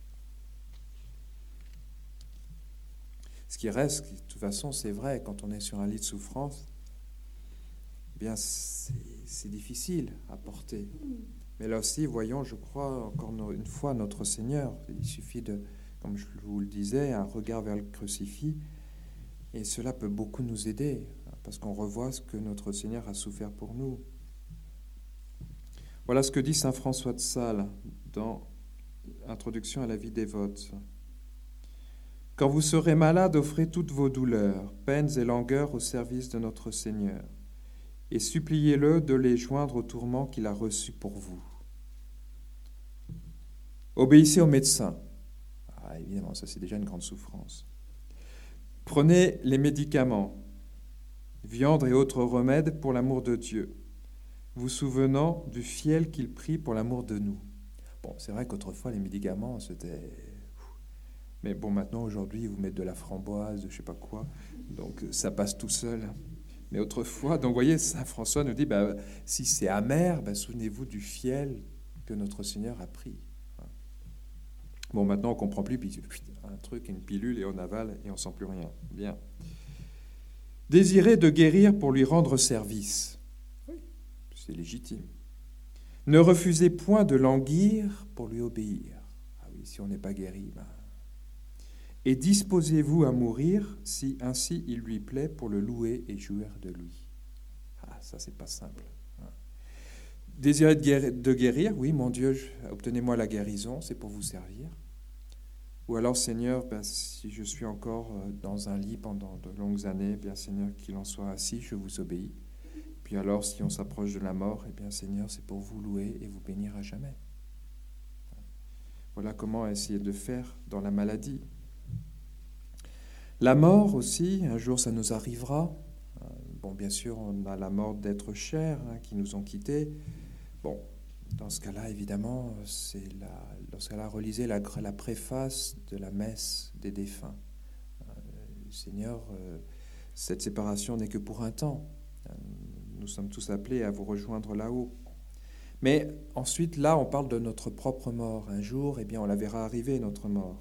Ce qui reste, de toute façon, c'est vrai, quand on est sur un lit de souffrance, eh bien, c'est, c'est difficile à porter. Mais là aussi, voyons, je crois, encore une fois, notre Seigneur. Il suffit de, comme je vous le disais, un regard vers le crucifix, et cela peut beaucoup nous aider, parce qu'on revoit ce que notre Seigneur a souffert pour nous. Voilà ce que dit saint François de Sales dans Introduction à la vie dévote. Quand vous serez malade, offrez toutes vos douleurs, peines et langueurs au service de notre Seigneur, et suppliez-le de les joindre au tourment qu'il a reçu pour vous. Obéissez au médecin. Ah, évidemment, ça c'est déjà une grande souffrance. Prenez les médicaments, viande et autres remèdes pour l'amour de Dieu, vous souvenant du fiel qu'il prit pour l'amour de nous. Bon, c'est vrai qu'autrefois, les médicaments, c'était... Mais bon, maintenant, aujourd'hui, ils vous mettent de la framboise, de je sais pas quoi, donc ça passe tout seul. Mais autrefois, donc vous voyez, saint François nous dit, bah, si c'est amer, bah, souvenez-vous du fiel que notre Seigneur a pris. Bon, maintenant, on ne comprend plus, puis un truc, une pilule, et on avale, et on ne sent plus rien. Bien. Désirez de guérir pour lui rendre service. Oui, c'est légitime. Ne refusez point de languir pour lui obéir. Ah oui, si on n'est pas guéri, ben... Et disposez-vous à mourir si ainsi il lui plaît pour le louer et jouir de lui. Ah, ça, c'est pas simple. Désirer de guérir, de guérir, oui, mon Dieu, obtenez-moi la guérison, c'est pour vous servir. Ou alors, Seigneur, ben, si je suis encore dans un lit pendant de longues années, bien Seigneur, qu'il en soit ainsi, je vous obéis. Puis alors, si on s'approche de la mort, eh bien Seigneur, c'est pour vous louer et vous bénir à jamais. Voilà comment essayer de faire dans la maladie. La mort aussi, un jour ça nous arrivera. Bon, bien sûr, on a la mort d'êtres chers hein, qui nous ont quittés. Bon, dans ce cas-là, évidemment, c'est la, dans ce cas-là, relisez la, la préface de la messe des défunts. Euh, Seigneur, euh, cette séparation n'est que pour un temps. Nous sommes tous appelés à vous rejoindre là-haut. Mais ensuite, là, on parle de notre propre mort. Un jour, eh bien, on la verra arriver, notre mort.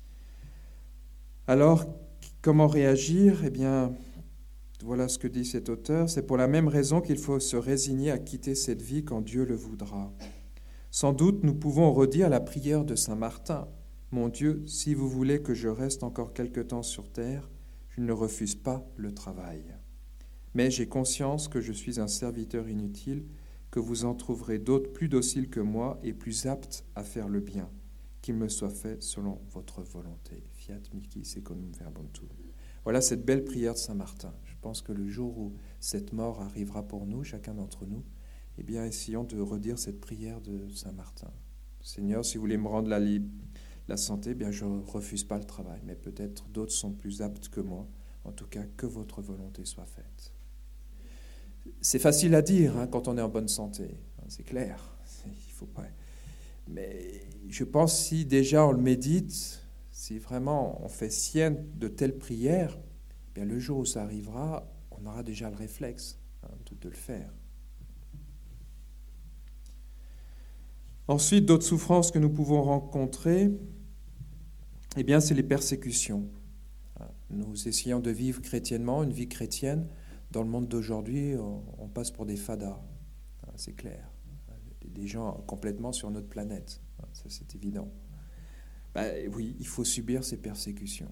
Alors, comment réagir ? Eh bien, voilà ce que dit cet auteur. C'est pour la même raison qu'il faut se résigner à quitter cette vie quand Dieu le voudra. Sans doute, nous pouvons redire la prière de saint Martin. « Mon Dieu, si vous voulez que je reste encore quelque temps sur terre, je ne refuse pas le travail. Mais j'ai conscience que je suis un serviteur inutile, que vous en trouverez d'autres plus dociles que moi et plus aptes à faire le bien, qu'il me soit fait selon votre volonté. Fiat mihi secundum verbum tuum. » Voilà cette belle prière de saint Martin. Je pense que le jour où cette mort arrivera pour nous, chacun d'entre nous, eh bien, essayons de redire cette prière de saint Martin. Seigneur, si vous voulez me rendre la, libre, la santé, eh bien, je ne refuse pas le travail, mais peut-être d'autres sont plus aptes que moi. En tout cas, que votre volonté soit faite. C'est facile à dire hein, quand on est en bonne santé, c'est clair. Il faut pas. Mais je pense si déjà on le médite, si vraiment on fait sienne de telles prières, bien le jour où ça arrivera, on aura déjà le réflexe hein, de, de le faire. Ensuite, d'autres souffrances que nous pouvons rencontrer, eh bien, c'est les persécutions. Nous essayons de vivre chrétiennement, une vie chrétienne. Dans le monde d'aujourd'hui, on, on passe pour des fadas, hein, c'est clair. Des gens complètement sur notre planète, hein, ça c'est évident. Ben, oui, il faut subir ces persécutions.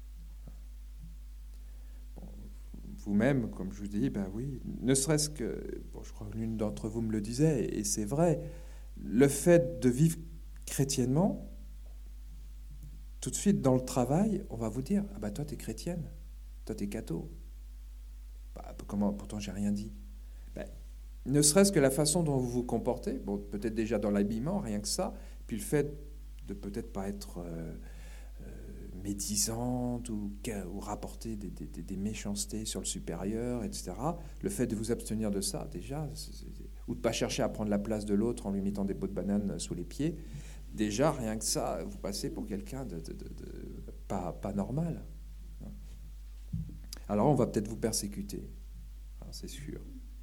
Bon, vous-même, comme je vous dis, ben oui, ne serait-ce que, bon, je crois que l'une d'entre vous me le disait, et c'est vrai, le fait de vivre chrétiennement, tout de suite dans le travail, on va vous dire, ah ben toi t'es chrétienne, toi t'es catho. Bah, comment, pourtant, j'ai rien dit. Ben, ne serait-ce que la façon dont vous vous comportez, bon, peut-être déjà dans l'habillement, rien que ça, puis le fait de peut-être pas être euh, euh, médisante ou, ou rapporter des, des, des méchancetés sur le supérieur, et cetera. Le fait de vous abstenir de ça, déjà, c'est, c'est, ou de ne pas chercher à prendre la place de l'autre en lui mettant des pots de banane sous les pieds, déjà, rien que ça, vous passez pour quelqu'un de, de, de, de pas, pas normal. Alors on va peut-être vous persécuter, alors, c'est sûr.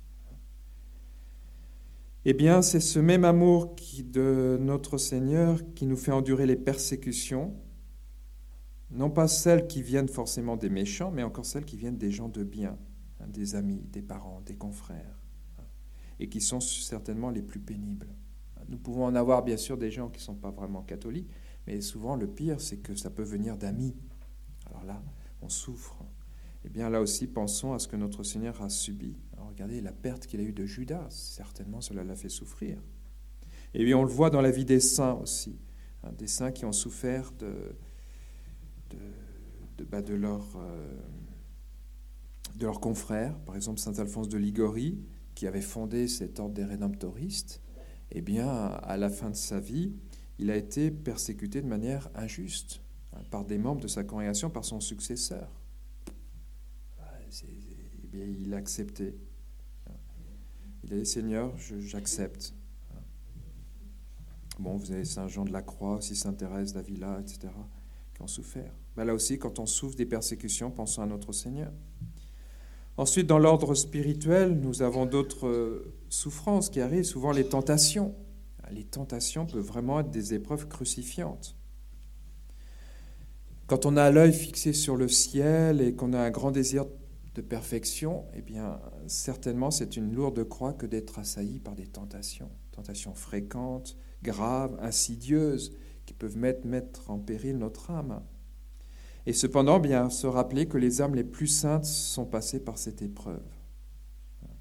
Eh bien, c'est ce même amour qui, de notre Seigneur qui nous fait endurer les persécutions, non pas celles qui viennent forcément des méchants, mais encore celles qui viennent des gens de bien, hein, des amis, des parents, des confrères, hein, et qui sont certainement les plus pénibles. Nous pouvons en avoir bien sûr des gens qui ne sont pas vraiment catholiques, mais souvent le pire, c'est que ça peut venir d'amis. Alors là, on souffre. Eh bien, là aussi, pensons à ce que notre Seigneur a subi. Alors, regardez la perte qu'il a eue de Judas. Certainement, cela l'a fait souffrir. Et puis, on le voit dans la vie des saints aussi. Hein, des saints qui ont souffert de, de, de, bah, de, leur, euh, de leurs confrères. Par exemple, saint Alphonse de Liguori, qui avait fondé cet ordre des Rédemptoristes. Eh bien, à la fin de sa vie, il a été persécuté de manière injuste hein, par des membres de sa congrégation, par son successeur. C'est, eh bien, il a accepté. Il a dit, Seigneur, je, j'accepte. Bon, vous avez Saint Jean de la Croix, aussi Sainte Thérèse d'Avila, et cetera, qui ont souffert. Ben là aussi, quand on souffre des persécutions, pensons à notre Seigneur. Ensuite, dans l'ordre spirituel, nous avons d'autres souffrances qui arrivent, souvent les tentations. Les tentations peuvent vraiment être des épreuves crucifiantes. Quand on a l'œil fixé sur le ciel et qu'on a un grand désir de perfection, eh bien, certainement, c'est une lourde croix que d'être assailli par des tentations. Tentations fréquentes, graves, insidieuses, qui peuvent mettre, mettre en péril notre âme. Et cependant, bien, se rappeler que les âmes les plus saintes sont passées par cette épreuve.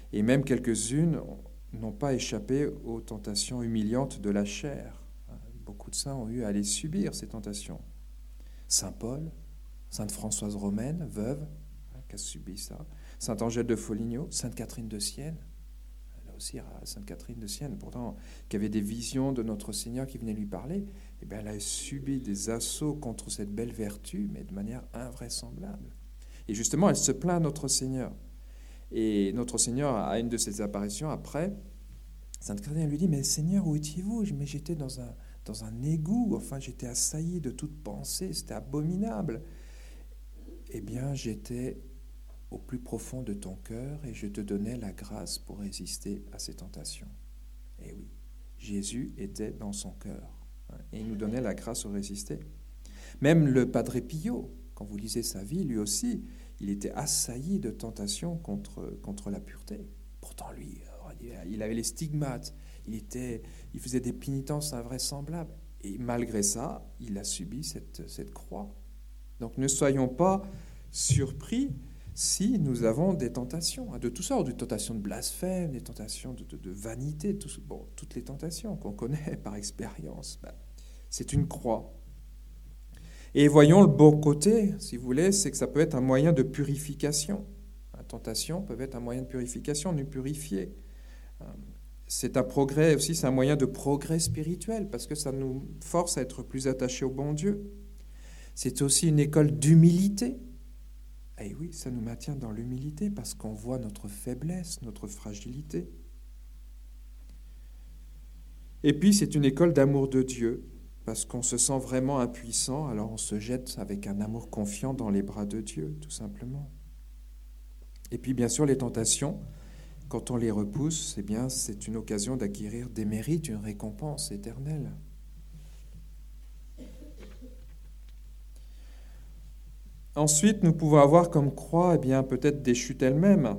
Et même quelques-unes n'ont pas échappé aux tentations humiliantes de la chair. Beaucoup de saints ont eu à les subir, ces tentations. Saint Paul, Sainte Françoise Romaine, veuve, hein, qui a subi ça. Sainte Angèle de Foligno, Sainte Catherine de Sienne, là aussi, Sainte Catherine de Sienne, pourtant, qui avait des visions de notre Seigneur qui venaient lui parler, eh bien, elle a subi des assauts contre cette belle vertu, mais de manière invraisemblable. Et justement, elle se plaint à notre Seigneur. Et notre Seigneur, à une de ses apparitions, après, Sainte Catherine lui dit « Mais Seigneur, où étiez-vous ? Mais j'étais dans un, dans un égout, enfin, j'étais assailli de toute pensée, c'était abominable. Eh bien, j'étais au plus profond de ton cœur et je te donnais la grâce pour résister à ces tentations. » Et oui, Jésus était dans son cœur hein, et il nous donnait la grâce pour résister. Même le Padre Pio, quand vous lisez sa vie, lui aussi, il était assailli de tentations contre, contre la pureté. Pourtant, lui, il avait les stigmates, il, était, il faisait des pénitences invraisemblables. Et malgré ça, il a subi cette, cette croix. Donc ne soyons pas surpris si nous avons des tentations, de toutes sortes, des tentations de blasphème, des tentations de, de, de vanité, tout, bon, toutes les tentations qu'on connaît par expérience. Ben, c'est une croix. Et voyons le bon côté, si vous voulez, c'est que ça peut être un moyen de purification. La tentation peut être un moyen de purification, nous purifier. C'est un progrès aussi, c'est un moyen de progrès spirituel, parce que ça nous force à être plus attachés au bon Dieu. C'est aussi une école d'humilité. Et oui, ça nous maintient dans l'humilité, parce qu'on voit notre faiblesse, notre fragilité. Et puis, c'est une école d'amour de Dieu, parce qu'on se sent vraiment impuissant, alors on se jette avec un amour confiant dans les bras de Dieu, tout simplement. Et puis, bien sûr, les tentations, quand on les repousse, eh bien, c'est une occasion d'acquérir des mérites, une récompense éternelle. Ensuite, nous pouvons avoir comme croix, eh bien, peut-être des chutes elles-mêmes.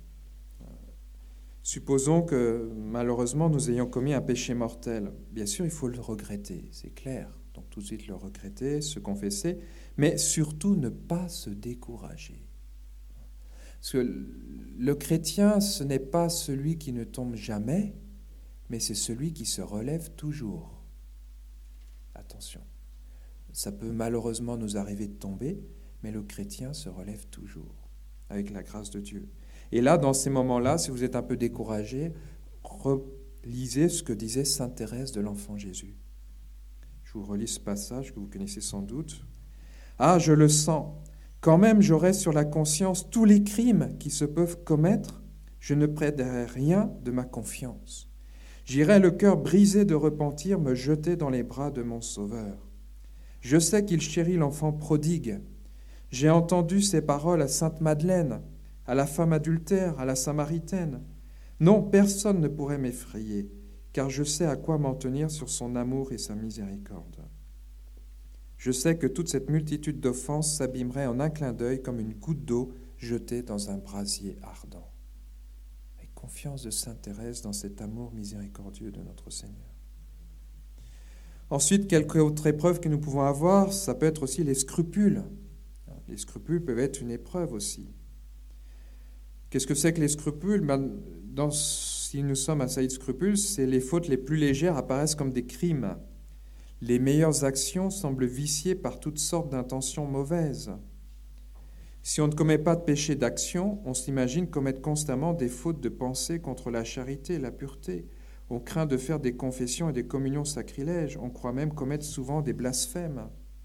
Supposons que, malheureusement, nous ayons commis un péché mortel. Bien sûr, il faut le regretter, c'est clair. Donc, tout de suite le regretter, se confesser, mais surtout ne pas se décourager. Parce que le chrétien, ce n'est pas celui qui ne tombe jamais, mais c'est celui qui se relève toujours. Attention, ça peut malheureusement nous arriver de tomber, mais le chrétien se relève toujours, avec la grâce de Dieu. Et là, dans ces moments-là, si vous êtes un peu découragé, relisez ce que disait sainte Thérèse de l'Enfant Jésus. Je vous relis ce passage que vous connaissez sans doute. « Ah, je le sens, quand même j'aurai sur la conscience tous les crimes qui se peuvent commettre, je ne perdrai rien de ma confiance. J'irai le cœur brisé de repentir me jeter dans les bras de mon Sauveur. Je sais qu'il chérit l'enfant prodigue. J'ai entendu ces paroles à sainte Madeleine, à la femme adultère, à la Samaritaine. Non, personne ne pourrait m'effrayer, car je sais à quoi m'en tenir sur son amour et sa miséricorde. Je sais que toute cette multitude d'offenses s'abîmerait en un clin d'œil comme une goutte d'eau jetée dans un brasier ardent. » Avec confiance de sainte Thérèse dans cet amour miséricordieux de notre Seigneur. Ensuite, quelques autres épreuves que nous pouvons avoir, ça peut être aussi les scrupules. Les scrupules peuvent être une épreuve aussi. Qu'est-ce que c'est que les scrupules ? Ben, dans, si nous sommes assaillis de scrupules, c'est les fautes les plus légères apparaissent comme des crimes. Les meilleures actions semblent viciées par toutes sortes d'intentions mauvaises. Si on ne commet pas de péché d'action, on s'imagine commettre constamment des fautes de pensée contre la charité et la pureté. On craint de faire des confessions et des communions sacrilèges. On croit même commettre souvent des blasphèmes.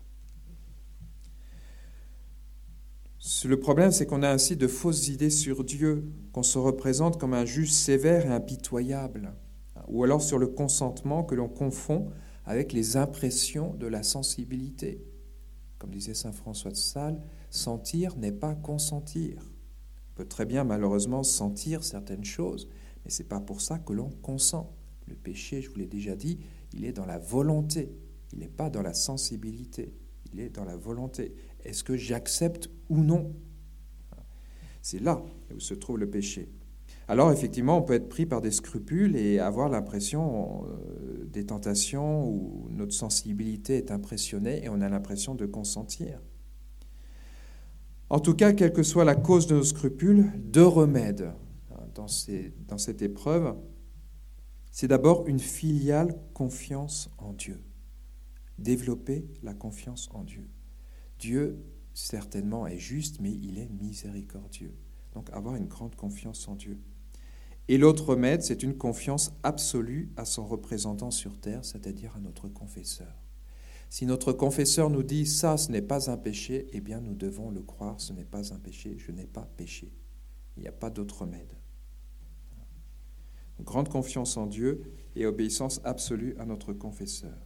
Le problème, c'est qu'on a ainsi de fausses idées sur Dieu, qu'on se représente comme un juge sévère et impitoyable, ou alors sur le consentement que l'on confond avec les impressions de la sensibilité. Comme disait saint François de Sales, sentir n'est pas consentir. On peut très bien malheureusement sentir certaines choses, mais ce n'est pas pour ça que l'on consent. Le péché, je vous l'ai déjà dit, il est dans la volonté, il n'est pas dans la sensibilité, il est dans la volonté. Est-ce que j'accepte ou non ? C'est là où se trouve le péché. Alors effectivement, on peut être pris par des scrupules et avoir l'impression euh, des tentations où notre sensibilité est impressionnée et on a l'impression de consentir. En tout cas, quelle que soit la cause de nos scrupules, deux remèdes. dans, ces, dans cette épreuve, c'est d'abord une filiale confiance en Dieu. Développer la confiance en Dieu. Dieu, certainement, est juste, mais il est miséricordieux. Donc, avoir une grande confiance en Dieu. Et l'autre remède, c'est une confiance absolue à son représentant sur terre, c'est-à-dire à notre confesseur. Si notre confesseur nous dit « ça, ce n'est pas un péché », eh bien, nous devons le croire, ce n'est pas un péché, je n'ai pas péché. Il n'y a pas d'autre remède. Grande confiance en Dieu et obéissance absolue à notre confesseur.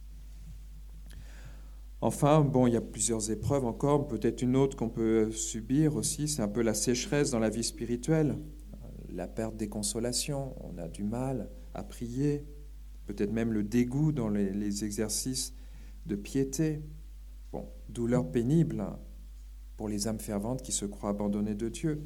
Enfin, bon, il y a plusieurs épreuves encore, peut-être une autre qu'on peut subir aussi, c'est un peu la sécheresse dans la vie spirituelle, la perte des consolations, on a du mal à prier, peut-être même le dégoût dans les, les exercices de piété. Bon, douleur pénible hein, pour les âmes ferventes qui se croient abandonnées de Dieu.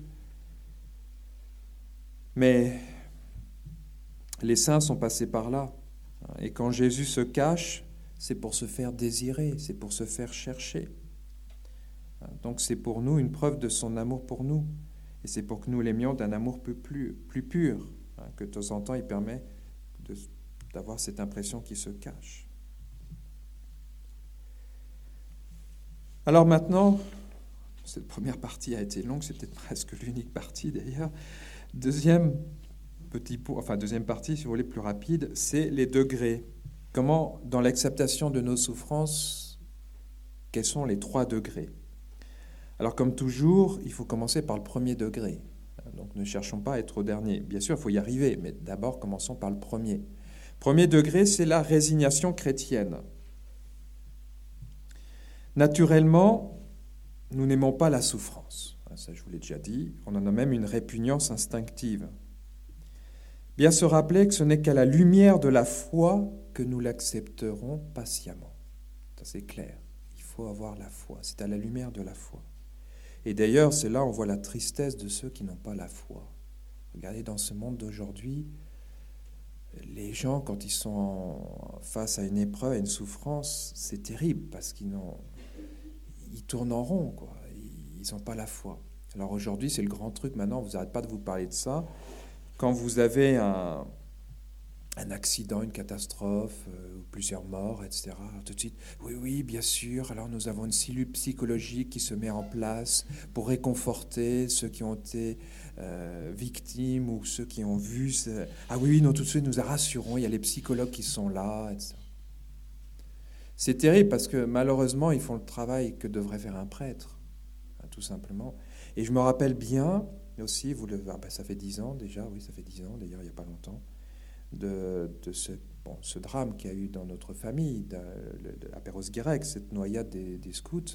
Mais les saints sont passés par là. Et quand Jésus se cache, c'est pour se faire désirer, c'est pour se faire chercher. Donc c'est pour nous une preuve de son amour pour nous. Et c'est pour que nous l'aimions d'un amour plus, plus, plus pur, hein, que de temps en temps il permet de, d'avoir cette impression qu'il se cache. Alors maintenant, cette première partie a été longue, c'est peut-être presque l'unique partie d'ailleurs. Deuxième petit point, enfin deuxième partie, si vous voulez, plus rapide, c'est les degrés. Comment, dans l'acceptation de nos souffrances, quels sont les trois degrés ? Alors, comme toujours, il faut commencer par le premier degré. Donc, ne cherchons pas à être au dernier. Bien sûr, il faut y arriver, mais d'abord, commençons par le premier. Premier degré, c'est la résignation chrétienne. Naturellement, nous n'aimons pas la souffrance. Ça, je vous l'ai déjà dit. On en a même une répugnance instinctive. Bien se rappeler que ce n'est qu'à la lumière de la foi que nous l'accepterons patiemment. Ça, c'est clair. Il faut avoir la foi. C'est à la lumière de la foi. Et d'ailleurs, c'est là où on voit la tristesse de ceux qui n'ont pas la foi. Regardez, dans ce monde d'aujourd'hui, les gens, quand ils sont face à une épreuve, à une souffrance, c'est terrible parce qu'ils n'ont, ils tournent en rond, quoi. Ils n'ont pas la foi. Alors aujourd'hui, c'est le grand truc. Maintenant, vous n'arrêtez pas de vous parler de ça. Quand vous avez un, un accident, une catastrophe, euh, plusieurs morts, et cetera, alors tout de suite, oui, oui, bien sûr, alors nous avons une cellule psychologique qui se met en place pour réconforter ceux qui ont été euh, victimes ou ceux qui ont vu... Ce... Ah oui, oui, non, tout de suite, nous rassurons, il y a les psychologues qui sont là, et cetera. C'est terrible parce que malheureusement, ils font le travail que devrait faire un prêtre, hein, tout simplement. Et je me rappelle bien aussi, vous le, ah ben, ça fait dix ans déjà, oui, ça fait dix ans, d'ailleurs, il n'y a pas longtemps, de, de ce, bon, ce drame qu'il y a eu dans notre famille, de, de, de, à Perros-Guirec, cette noyade des, des scouts.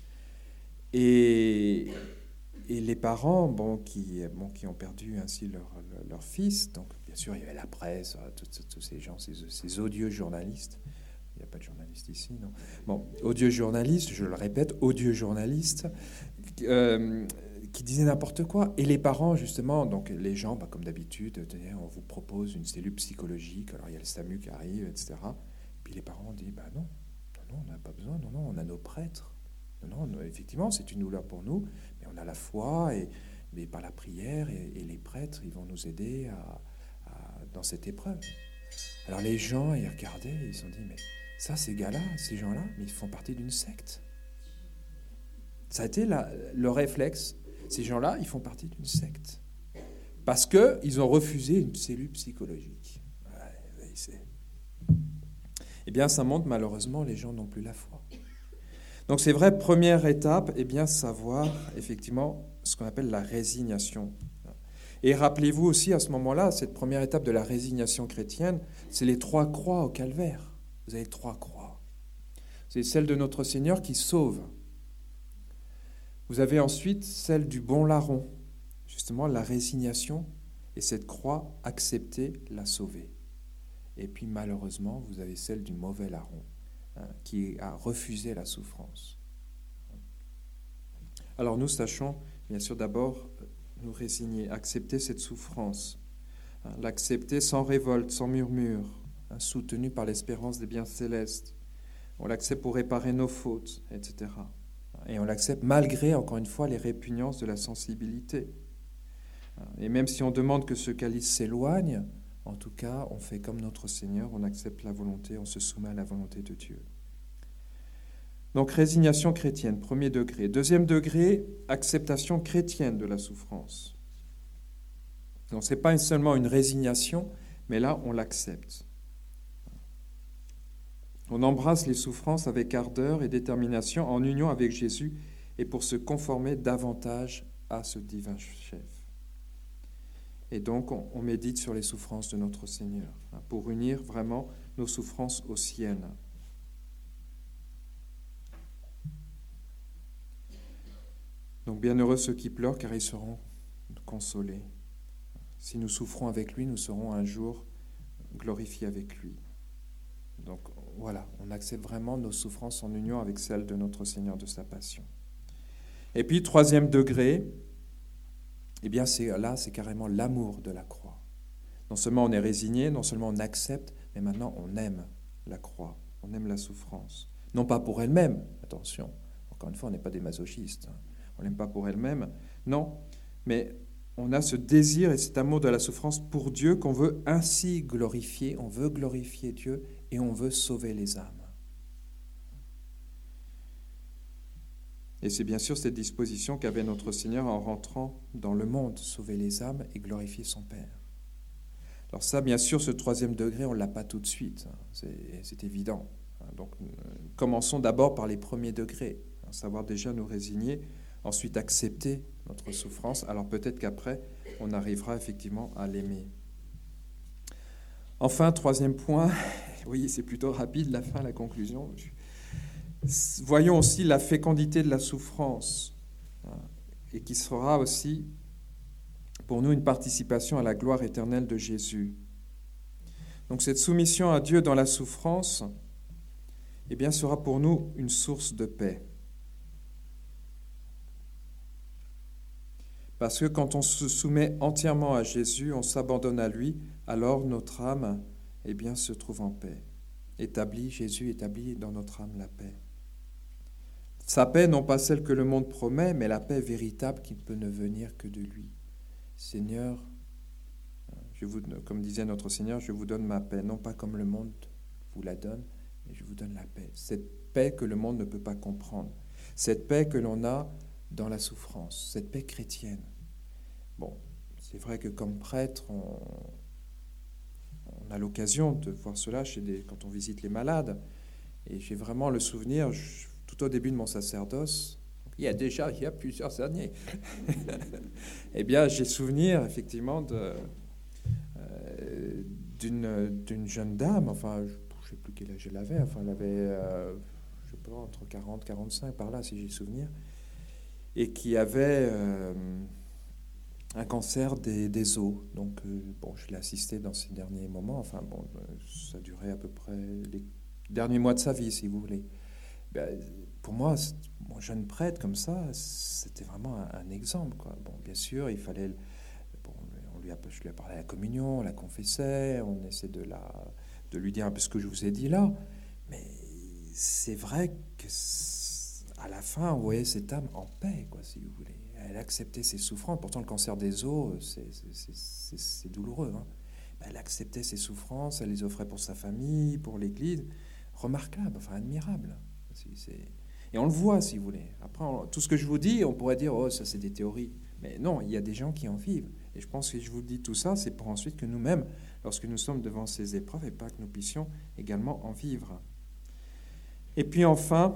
Et, et les parents bon, qui, bon, qui ont perdu ainsi leur, leur, leur fils, donc bien sûr, il y avait la presse, tous ces gens, ces, ces odieux journalistes. Il n'y a pas de journaliste ici, non ? Bon, odieux journalistes, je le répète, odieux journalistes, euh, qui disaient n'importe quoi. Et les parents, justement, donc les gens, bah, comme d'habitude, on vous propose une cellule psychologique, alors il y a le SAMU qui arrive, et cetera. Puis les parents ont dit, bah non, non, non on n'a pas besoin, non, non, on a nos prêtres. Non, non, effectivement, c'est une douleur pour nous, mais on a la foi, et, mais par la prière, et, et les prêtres, ils vont nous aider à, à, dans cette épreuve. Alors les gens, ils regardaient, ils se sont dit, mais ça, ces gars-là, ces gens-là, mais ils font partie d'une secte. Ça a été la, le réflexe. Ces gens-là, ils font partie d'une secte. Parce qu'ils ont refusé une cellule psychologique. Ouais, c'est... Eh bien, ça montre malheureusement, les gens n'ont plus la foi. Donc c'est vrai, première étape, eh bien, savoir effectivement ce qu'on appelle la résignation. Et rappelez-vous aussi à ce moment-là, cette première étape de la résignation chrétienne, c'est les trois croix au calvaire. Vous avez trois croix. C'est celle de notre Seigneur qui sauve. Vous avez ensuite celle du bon larron, justement la résignation, et cette croix, accepter, la sauver. Et puis malheureusement, vous avez celle du mauvais larron, hein, qui a refusé la souffrance. Alors nous sachons, bien sûr, d'abord nous résigner, accepter cette souffrance, hein, l'accepter sans révolte, sans murmure, hein, soutenu par l'espérance des biens célestes. On l'accepte pour réparer nos fautes, et cetera. Et on l'accepte malgré, encore une fois, les répugnances de la sensibilité. Et même si on demande que ce calice s'éloigne, en tout cas, on fait comme notre Seigneur, on accepte la volonté, on se soumet à la volonté de Dieu. Donc, résignation chrétienne, premier degré. Deuxième degré, acceptation chrétienne de la souffrance. Donc, ce n'est pas seulement une résignation, mais là, on l'accepte. On embrasse les souffrances avec ardeur et détermination en union avec Jésus et pour se conformer davantage à ce divin chef. Et donc, on, on médite sur les souffrances de notre Seigneur, hein, pour unir vraiment nos souffrances aux siennes. Donc, bienheureux ceux qui pleurent, car ils seront consolés. Si nous souffrons avec lui, nous serons un jour glorifiés avec lui. Donc, voilà, on accepte vraiment nos souffrances en union avec celles de notre Seigneur de sa passion. Et puis, troisième degré, eh bien, c'est, là, c'est carrément l'amour de la croix. Non seulement on est résigné, non seulement on accepte, mais maintenant on aime la croix, on aime la souffrance. Non pas pour elle-même, attention, encore une fois, on n'est pas des masochistes, hein. On l'aime pas pour elle-même, non, mais on a ce désir et cet amour de la souffrance pour Dieu qu'on veut ainsi glorifier, on veut glorifier Dieu et on veut sauver les âmes. Et c'est bien sûr cette disposition qu'avait notre Seigneur en rentrant dans le monde, sauver les âmes et glorifier son Père. Alors ça, bien sûr, ce troisième degré, on ne l'a pas tout de suite, hein. c'est, c'est évident. Donc, commençons d'abord par les premiers degrés, hein, savoir déjà nous résigner, ensuite accepter notre souffrance, alors peut-être qu'après, on arrivera effectivement à l'aimer. Enfin, troisième point, oui, c'est plutôt rapide, la fin, la conclusion. Voyons aussi la fécondité de la souffrance, hein, et qui sera aussi pour nous une participation à la gloire éternelle de Jésus. Donc cette soumission à Dieu dans la souffrance, eh bien, sera pour nous une source de paix. Parce que quand on se soumet entièrement à Jésus, on s'abandonne à lui, alors notre âme, eh bien, se trouve en paix. Établit, Jésus établit dans notre âme la paix. Sa paix, non pas celle que le monde promet, mais la paix véritable qui ne peut ne venir que de lui. Seigneur, je vous, comme disait notre Seigneur, je vous donne ma paix, non pas comme le monde vous la donne, mais je vous donne la paix. Cette paix que le monde ne peut pas comprendre. Cette paix que l'on a dans la souffrance, cette paix chrétienne. Bon, c'est vrai que comme prêtre, on, on a l'occasion de voir cela chez des, quand on visite les malades. Et j'ai vraiment le souvenir, je, tout au début de mon sacerdoce, il y a déjà il y a plusieurs années, eh bien, j'ai souvenir effectivement de, euh, d'une, d'une jeune dame, enfin, je ne sais plus quel âge elle avait, enfin, elle avait, euh, je sais pas, entre quarante et quarante-cinq par là, si j'ai souvenir, et qui avait euh, un cancer des, des os. Donc, euh, bon, je l'ai assisté dans ces derniers moments. Enfin, bon, ça durait à peu près les derniers mois de sa vie, si vous voulez. Ben, pour moi, mon jeune prêtre comme ça, c'était vraiment un, un exemple, quoi. Bon, bien sûr, il fallait... Bon, on lui a, je lui ai parlé à la communion, on la confessait, on essaie de, la, de lui dire un peu ce que je vous ai dit là. Mais c'est vrai que... à la fin, vous voyez cette âme en paix, quoi, si vous voulez. Elle acceptait ses souffrances. Pourtant, le cancer des os, c'est, c'est, c'est, c'est douloureux, hein. Elle acceptait ses souffrances, elle les offrait pour sa famille, pour l'Église. Remarquable, enfin admirable. C'est... Et on le voit, si vous voulez. Après, on... tout ce que je vous dis, on pourrait dire, oh, ça c'est des théories. Mais non, il y a des gens qui en vivent. Et je pense que si je vous dis tout ça, c'est pour ensuite que nous-mêmes, lorsque nous sommes devant ces épreuves, et pas que nous puissions également en vivre. Et puis enfin...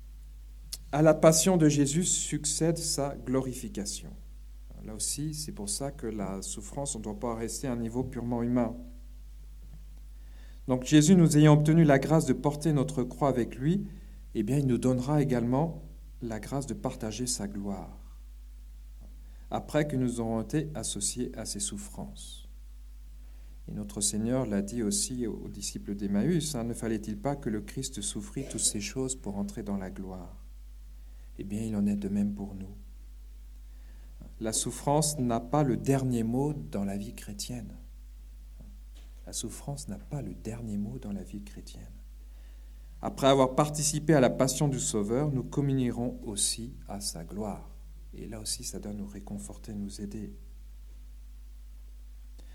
à la passion de Jésus succède sa glorification. Là aussi, c'est pour ça que la souffrance, on ne doit pas rester à un niveau purement humain. Donc Jésus, nous ayant obtenu la grâce de porter notre croix avec lui, eh bien, il nous donnera également la grâce de partager sa gloire, après que nous aurons été associés à ses souffrances. Et notre Seigneur l'a dit aussi aux disciples d'Emmaüs, hein, ne fallait-il pas que le Christ souffrit toutes ces choses pour entrer dans la gloire ? Eh bien, il en est de même pour nous. La souffrance n'a pas le dernier mot dans la vie chrétienne. La souffrance n'a pas le dernier mot dans la vie chrétienne. Après avoir participé à la passion du Sauveur, nous communierons aussi à sa gloire. Et là aussi, ça doit nous réconforter, nous aider.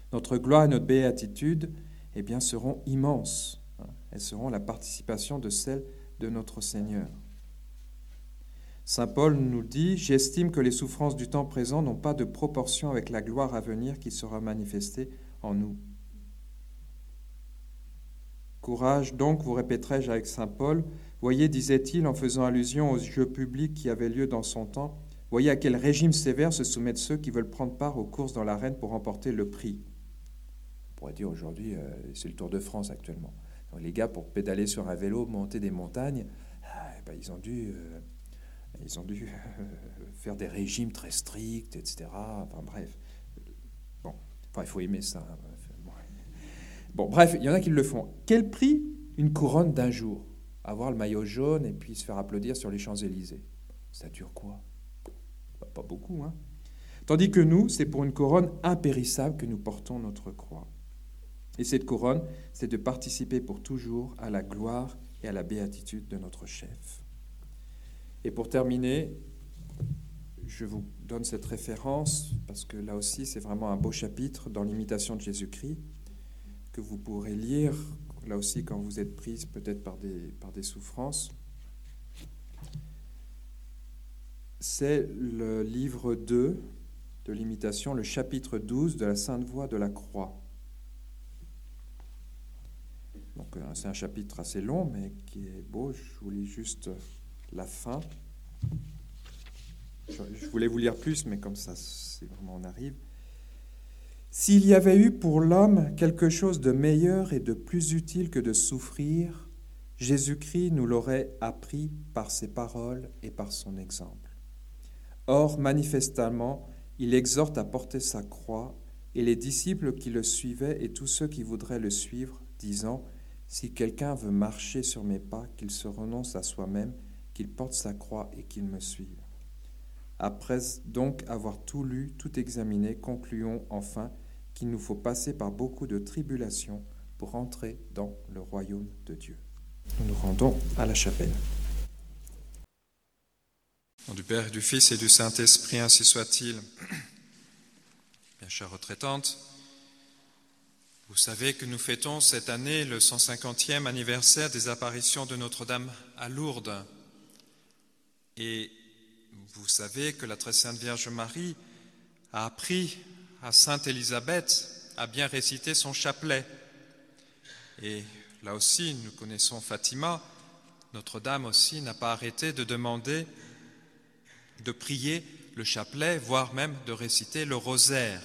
Notre gloire et notre béatitude, eh bien, seront immenses. Elles seront la participation de celle de notre Seigneur. Saint Paul nous dit « J'estime que les souffrances du temps présent n'ont pas de proportion avec la gloire à venir qui sera manifestée en nous. » Courage donc, vous répéterai-je avec Saint Paul. Voyez, disait-il en faisant allusion aux jeux publics qui avaient lieu dans son temps, voyez à quel régime sévère se soumettent ceux qui veulent prendre part aux courses dans l'arène pour remporter le prix. On pourrait dire aujourd'hui, euh, c'est le Tour de France actuellement. Donc, les gars, pour pédaler sur un vélo, monter des montagnes, ah, ben, ils ont dû... Euh, Ils ont dû faire des régimes très stricts, et cetera. Enfin bref, bon, enfin il faut aimer ça. Bon, bref, il y en a qui le font. Quel prix? Une couronne d'un jour. Avoir le maillot jaune et puis se faire applaudir sur les Champs-Élysées. Ça dure quoi? Bah, pas beaucoup, hein. Tandis que nous, c'est pour une couronne impérissable que nous portons notre croix. Et cette couronne, c'est de participer pour toujours à la gloire et à la béatitude de notre chef. Et pour terminer, je vous donne cette référence, parce que là aussi, c'est vraiment un beau chapitre dans l'imitation de Jésus-Christ, que vous pourrez lire, là aussi, quand vous êtes prise peut-être par des, par des souffrances. C'est le livre deux de l'imitation, le chapitre douze de la Sainte Voie de la Croix. Donc, c'est un chapitre assez long, mais qui est beau. Je vous lis juste la fin. Je voulais vous lire plus, mais comme ça, c'est vraiment on arrive. S'il y avait eu pour l'homme quelque chose de meilleur et de plus utile que de souffrir, Jésus-Christ nous l'aurait appris par ses paroles et par son exemple. Or, manifestement, il exhorte à porter sa croix, et les disciples qui le suivaient et tous ceux qui voudraient le suivre, disant « Si quelqu'un veut marcher sur mes pas, qu'il se renonce à soi-même, qu'il porte sa croix et qu'il me suive. » Après donc avoir tout lu, tout examiné, concluons enfin qu'il nous faut passer par beaucoup de tribulations pour entrer dans le royaume de Dieu. Nous nous rendons à la chapelle. Au nom du Père, du Fils et du Saint-Esprit, ainsi soit-il. Bien chère retraitante, vous savez que nous fêtons cette année le cent cinquantième anniversaire des apparitions de Notre-Dame à Lourdes. Et vous savez que la très sainte Vierge Marie a appris à sainte Élisabeth à bien réciter son chapelet. Et là aussi, nous connaissons Fatima. Notre-Dame aussi n'a pas arrêté de demander de prier le chapelet, voire même de réciter le rosaire.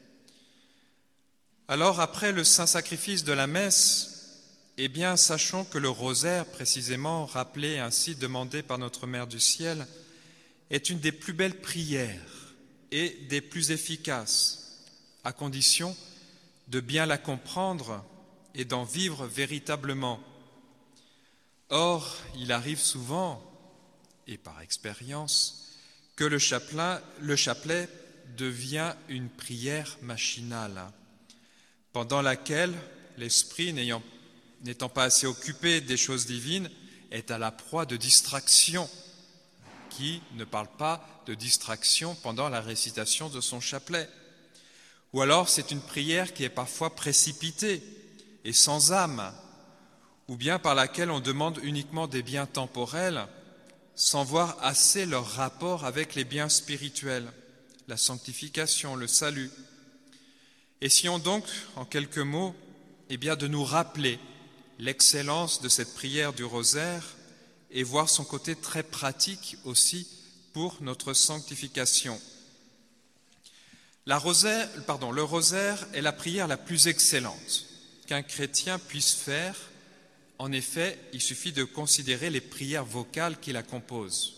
Alors, après le saint sacrifice de la messe, eh bien, sachons que le rosaire, précisément rappelé ainsi, demandé par notre Mère du Ciel, est une des plus belles prières et des plus efficaces, à condition de bien la comprendre et d'en vivre véritablement. Or, il arrive souvent, et par expérience, que le chapelet, le chapelet devient une prière machinale, pendant laquelle l'esprit, n'ayant, n'étant pas assez occupé des choses divines, est à la proie de distractions. Qui ne parle pas de distraction pendant la récitation de son chapelet. Ou alors c'est une prière qui est parfois précipitée et sans âme, ou bien par laquelle on demande uniquement des biens temporels, sans voir assez leur rapport avec les biens spirituels, la sanctification, le salut. Essayons donc, en quelques mots, eh bien, de nous rappeler l'excellence de cette prière du rosaire et voir son côté très pratique aussi pour notre sanctification. La rosaire, pardon, le rosaire est la prière la plus excellente qu'un chrétien puisse faire. En effet, il suffit de considérer les prières vocales qui la composent.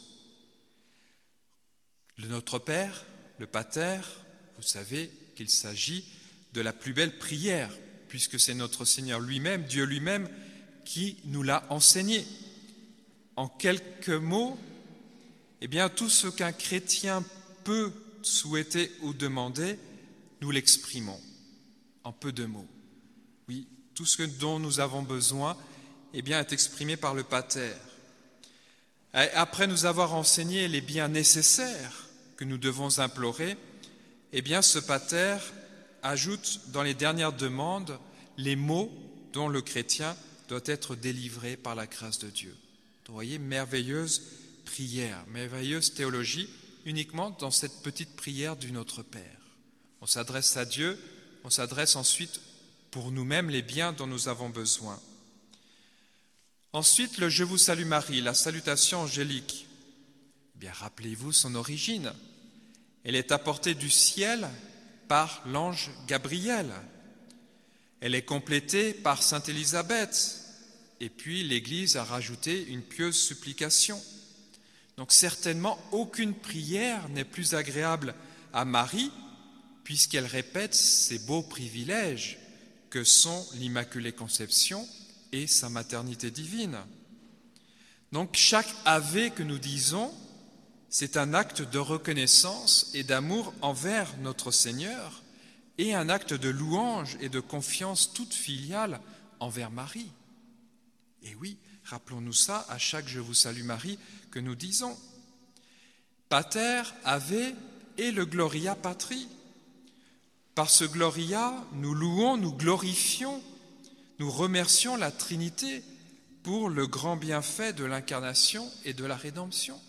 Le Notre Père, le Pater, vous savez qu'il s'agit de la plus belle prière, puisque c'est notre Seigneur lui-même, Dieu lui-même, qui nous l'a enseigné. En quelques mots, eh bien, tout ce qu'un chrétien peut souhaiter ou demander, nous l'exprimons en peu de mots. Oui, tout ce dont nous avons besoin, eh bien, est exprimé par le Pater. Après nous avoir enseigné les biens nécessaires que nous devons implorer, eh bien, ce Pater ajoute dans les dernières demandes les mots dont le chrétien doit être délivré par la grâce de Dieu. Vous voyez, merveilleuse prière, merveilleuse théologie, uniquement dans cette petite prière du Notre Père. On s'adresse à Dieu, on s'adresse ensuite pour nous-mêmes les biens dont nous avons besoin. Ensuite, le « Je vous salue Marie », la salutation angélique. Eh bien, rappelez-vous son origine. Elle est apportée du ciel par l'ange Gabriel. Elle est complétée par sainte Élisabeth. Et puis, l'Église a rajouté une pieuse supplication. Donc, certainement, aucune prière n'est plus agréable à Marie, puisqu'elle répète ces beaux privilèges que sont l'Immaculée Conception et sa maternité divine. Donc, chaque Ave que nous disons, c'est un acte de reconnaissance et d'amour envers notre Seigneur et un acte de louange et de confiance toute filiale envers Marie. Et oui, rappelons-nous ça à chaque « Je vous salue Marie » que nous disons. Pater, Ave et le Gloria Patri. Par ce Gloria, nous louons, nous glorifions, nous remercions la Trinité pour le grand bienfait de l'incarnation et de la rédemption.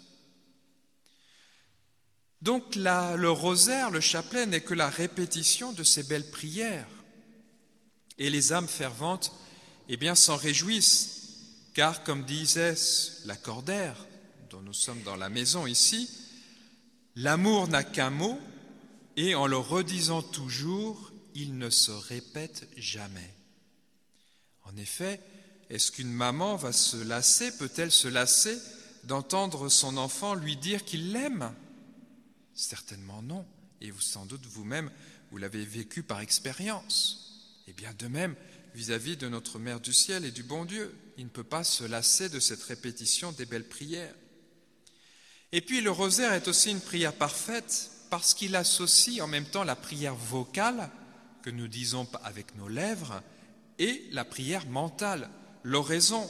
Donc la, le rosaire, le chapelet n'est que la répétition de ces belles prières. Et les âmes ferventes, eh bien, s'en réjouissent, car comme disait l'accordaire, dont nous sommes dans la maison ici, l'amour n'a qu'un mot, et en le redisant toujours, il ne se répète jamais. En effet, est-ce qu'une maman va se lasser, peut-elle se lasser d'entendre son enfant lui dire qu'il l'aime ? Certainement non, et vous sans doute vous-même, vous l'avez vécu par expérience. Et bien de même, vis-à-vis de notre Mère du ciel et du bon Dieu, il ne peut pas se lasser de cette répétition des belles prières. Et puis le rosaire est aussi une prière parfaite parce qu'il associe en même temps la prière vocale, que nous disons avec nos lèvres, et la prière mentale, l'oraison.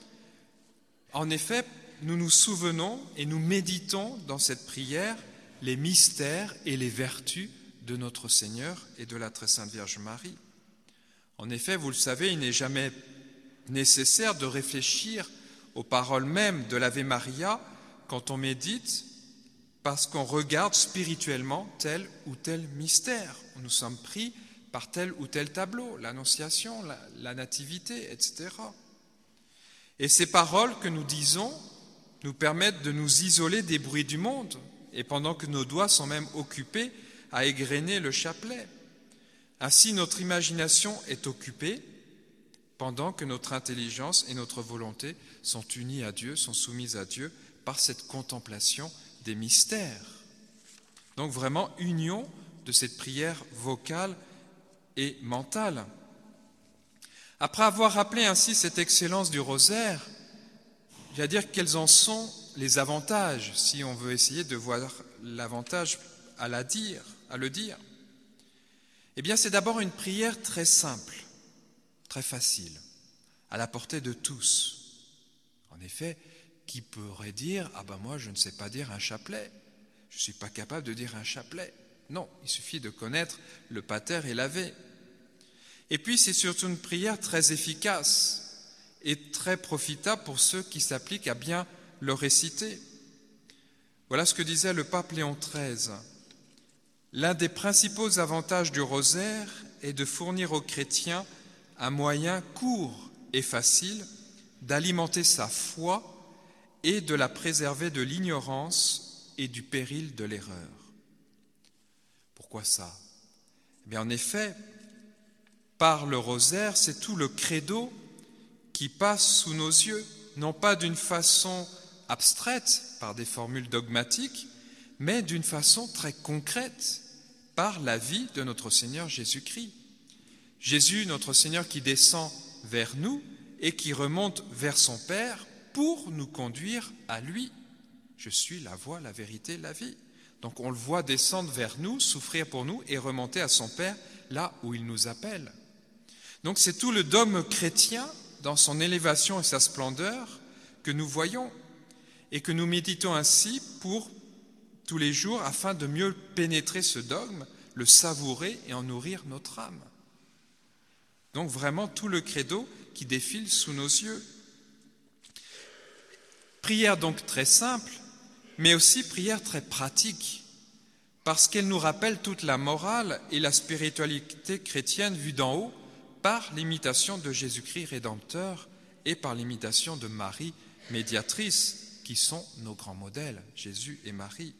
En effet, nous nous souvenons et nous méditons dans cette prière les mystères et les vertus de notre Seigneur et de la très sainte Vierge Marie. En effet, vous le savez, il n'est jamais nécessaire de réfléchir aux paroles mêmes de l'Ave Maria quand on médite, parce qu'on regarde spirituellement tel ou tel mystère. Nous sommes pris par tel ou tel tableau, l'Annonciation, la, la Nativité, et cetera. Et ces paroles que nous disons nous permettent de nous isoler des bruits du monde, et pendant que nos doigts sont même occupés à égrener le chapelet. Ainsi, notre imagination est occupée pendant que notre intelligence et notre volonté sont unies à Dieu, sont soumises à Dieu par cette contemplation des mystères. Donc vraiment, union de cette prière vocale et mentale. Après avoir rappelé ainsi cette excellence du rosaire, je vais dire quels en sont les avantages, si on veut essayer de voir l'avantage à la dire, à le dire. Eh bien, c'est d'abord une prière très simple, très facile, à la portée de tous. En effet, qui pourrait dire « Ah ben moi, je ne sais pas dire un chapelet, je ne suis pas capable de dire un chapelet ». Non, il suffit de connaître le pater et l'ave. Et puis, c'est surtout une prière très efficace et très profitable pour ceux qui s'appliquent à bien le réciter. Voilà ce que disait le pape Léon treize. L'un des principaux avantages du rosaire est de fournir aux chrétiens un moyen court et facile d'alimenter sa foi et de la préserver de l'ignorance et du péril de l'erreur. Pourquoi ça ? Eh bien, en effet, par le rosaire, c'est tout le credo qui passe sous nos yeux, non pas d'une façon abstraite, par des formules dogmatiques, mais d'une façon très concrète, par la vie de notre Seigneur Jésus-Christ. Jésus, notre Seigneur, qui descend vers nous et qui remonte vers son Père pour nous conduire à lui. Je suis la voie, la vérité, la vie. Donc on le voit descendre vers nous, souffrir pour nous et remonter à son Père là où il nous appelle. Donc c'est tout le dogme chrétien dans son élévation et sa splendeur que nous voyons et que nous méditons ainsi pour tous les jours afin de mieux pénétrer ce dogme, le savourer et en nourrir notre âme. Donc vraiment tout le credo qui défile sous nos yeux. Prière donc très simple, mais aussi prière très pratique, parce qu'elle nous rappelle toute la morale et la spiritualité chrétienne vue d'en haut par l'imitation de Jésus-Christ rédempteur et par l'imitation de Marie médiatrice, qui sont nos grands modèles, Jésus et Marie.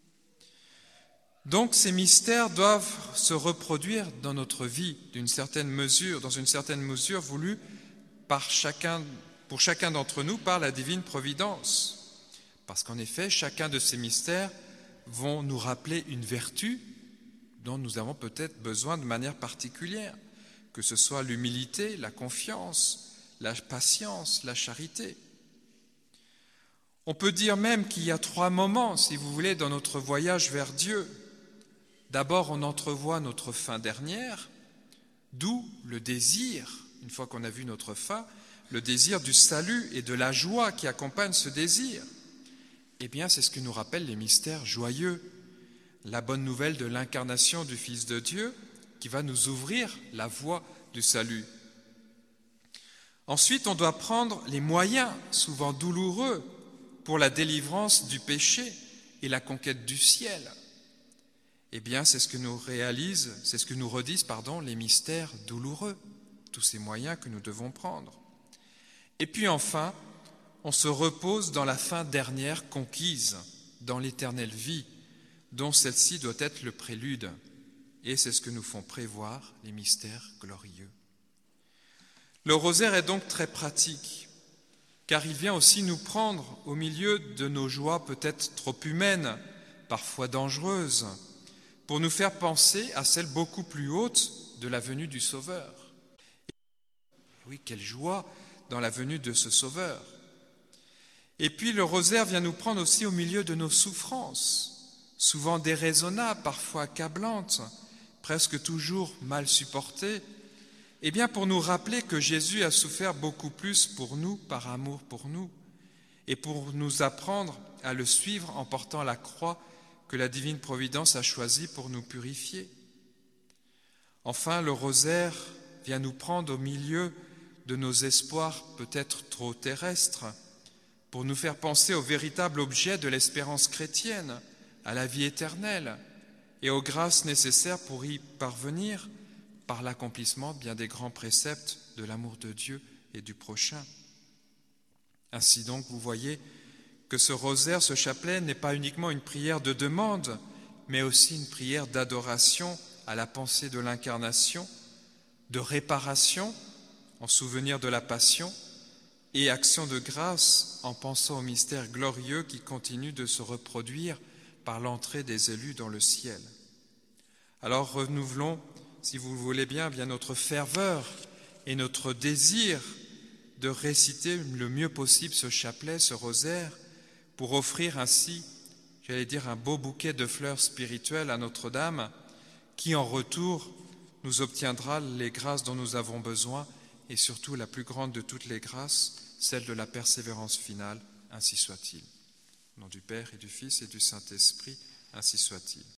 Donc ces mystères doivent se reproduire dans notre vie d'une certaine mesure, dans une certaine mesure voulue par chacun, pour chacun d'entre nous par la divine providence. Parce qu'en effet, chacun de ces mystères vont nous rappeler une vertu dont nous avons peut-être besoin de manière particulière, que ce soit l'humilité, la confiance, la patience, la charité. On peut dire même qu'il y a trois moments, si vous voulez, dans notre voyage vers Dieu. D'abord, on entrevoit notre fin dernière, d'où le désir, une fois qu'on a vu notre fin, le désir du salut et de la joie qui accompagne ce désir. Eh bien, c'est ce que nous rappellent les mystères joyeux, la bonne nouvelle de l'incarnation du Fils de Dieu qui va nous ouvrir la voie du salut. Ensuite, on doit prendre les moyens, souvent douloureux, pour la délivrance du péché et la conquête du ciel. Eh bien, c'est ce que nous réalisent, c'est ce que nous redisent, pardon, les mystères douloureux, tous ces moyens que nous devons prendre. Et puis enfin, on se repose dans la fin dernière conquise, dans l'éternelle vie, dont celle-ci doit être le prélude. Et c'est ce que nous font prévoir les mystères glorieux. Le rosaire est donc très pratique, car il vient aussi nous prendre au milieu de nos joies peut-être trop humaines, parfois dangereuses, pour nous faire penser à celle beaucoup plus haute de la venue du Sauveur. Oui, quelle joie dans la venue de ce Sauveur. Et puis le rosaire vient nous prendre aussi au milieu de nos souffrances, souvent déraisonnables, parfois accablantes, presque toujours mal supportées, eh bien pour nous rappeler que Jésus a souffert beaucoup plus pour nous, par amour pour nous, et pour nous apprendre à le suivre en portant la croix que la divine providence a choisie pour nous purifier. Enfin, le rosaire vient nous prendre au milieu de nos espoirs peut-être trop terrestres, pour nous faire penser au véritable objet de l'espérance chrétienne, à la vie éternelle, et aux grâces nécessaires pour y parvenir par l'accomplissement bien des grands préceptes de l'amour de Dieu et du prochain. Ainsi donc, vous voyez que ce rosaire, ce chapelet, n'est pas uniquement une prière de demande, mais aussi une prière d'adoration à la pensée de l'incarnation, de réparation en souvenir de la passion et action de grâce en pensant au mystère glorieux qui continue de se reproduire par l'entrée des élus dans le ciel. Alors renouvelons, si vous le voulez bien, bien notre ferveur et notre désir de réciter le mieux possible ce chapelet, ce rosaire, pour offrir ainsi, j'allais dire, un beau bouquet de fleurs spirituelles à Notre-Dame, qui en retour nous obtiendra les grâces dont nous avons besoin, et surtout la plus grande de toutes les grâces, celle de la persévérance finale, ainsi soit-il. Au nom du Père et du Fils et du Saint-Esprit, ainsi soit-il.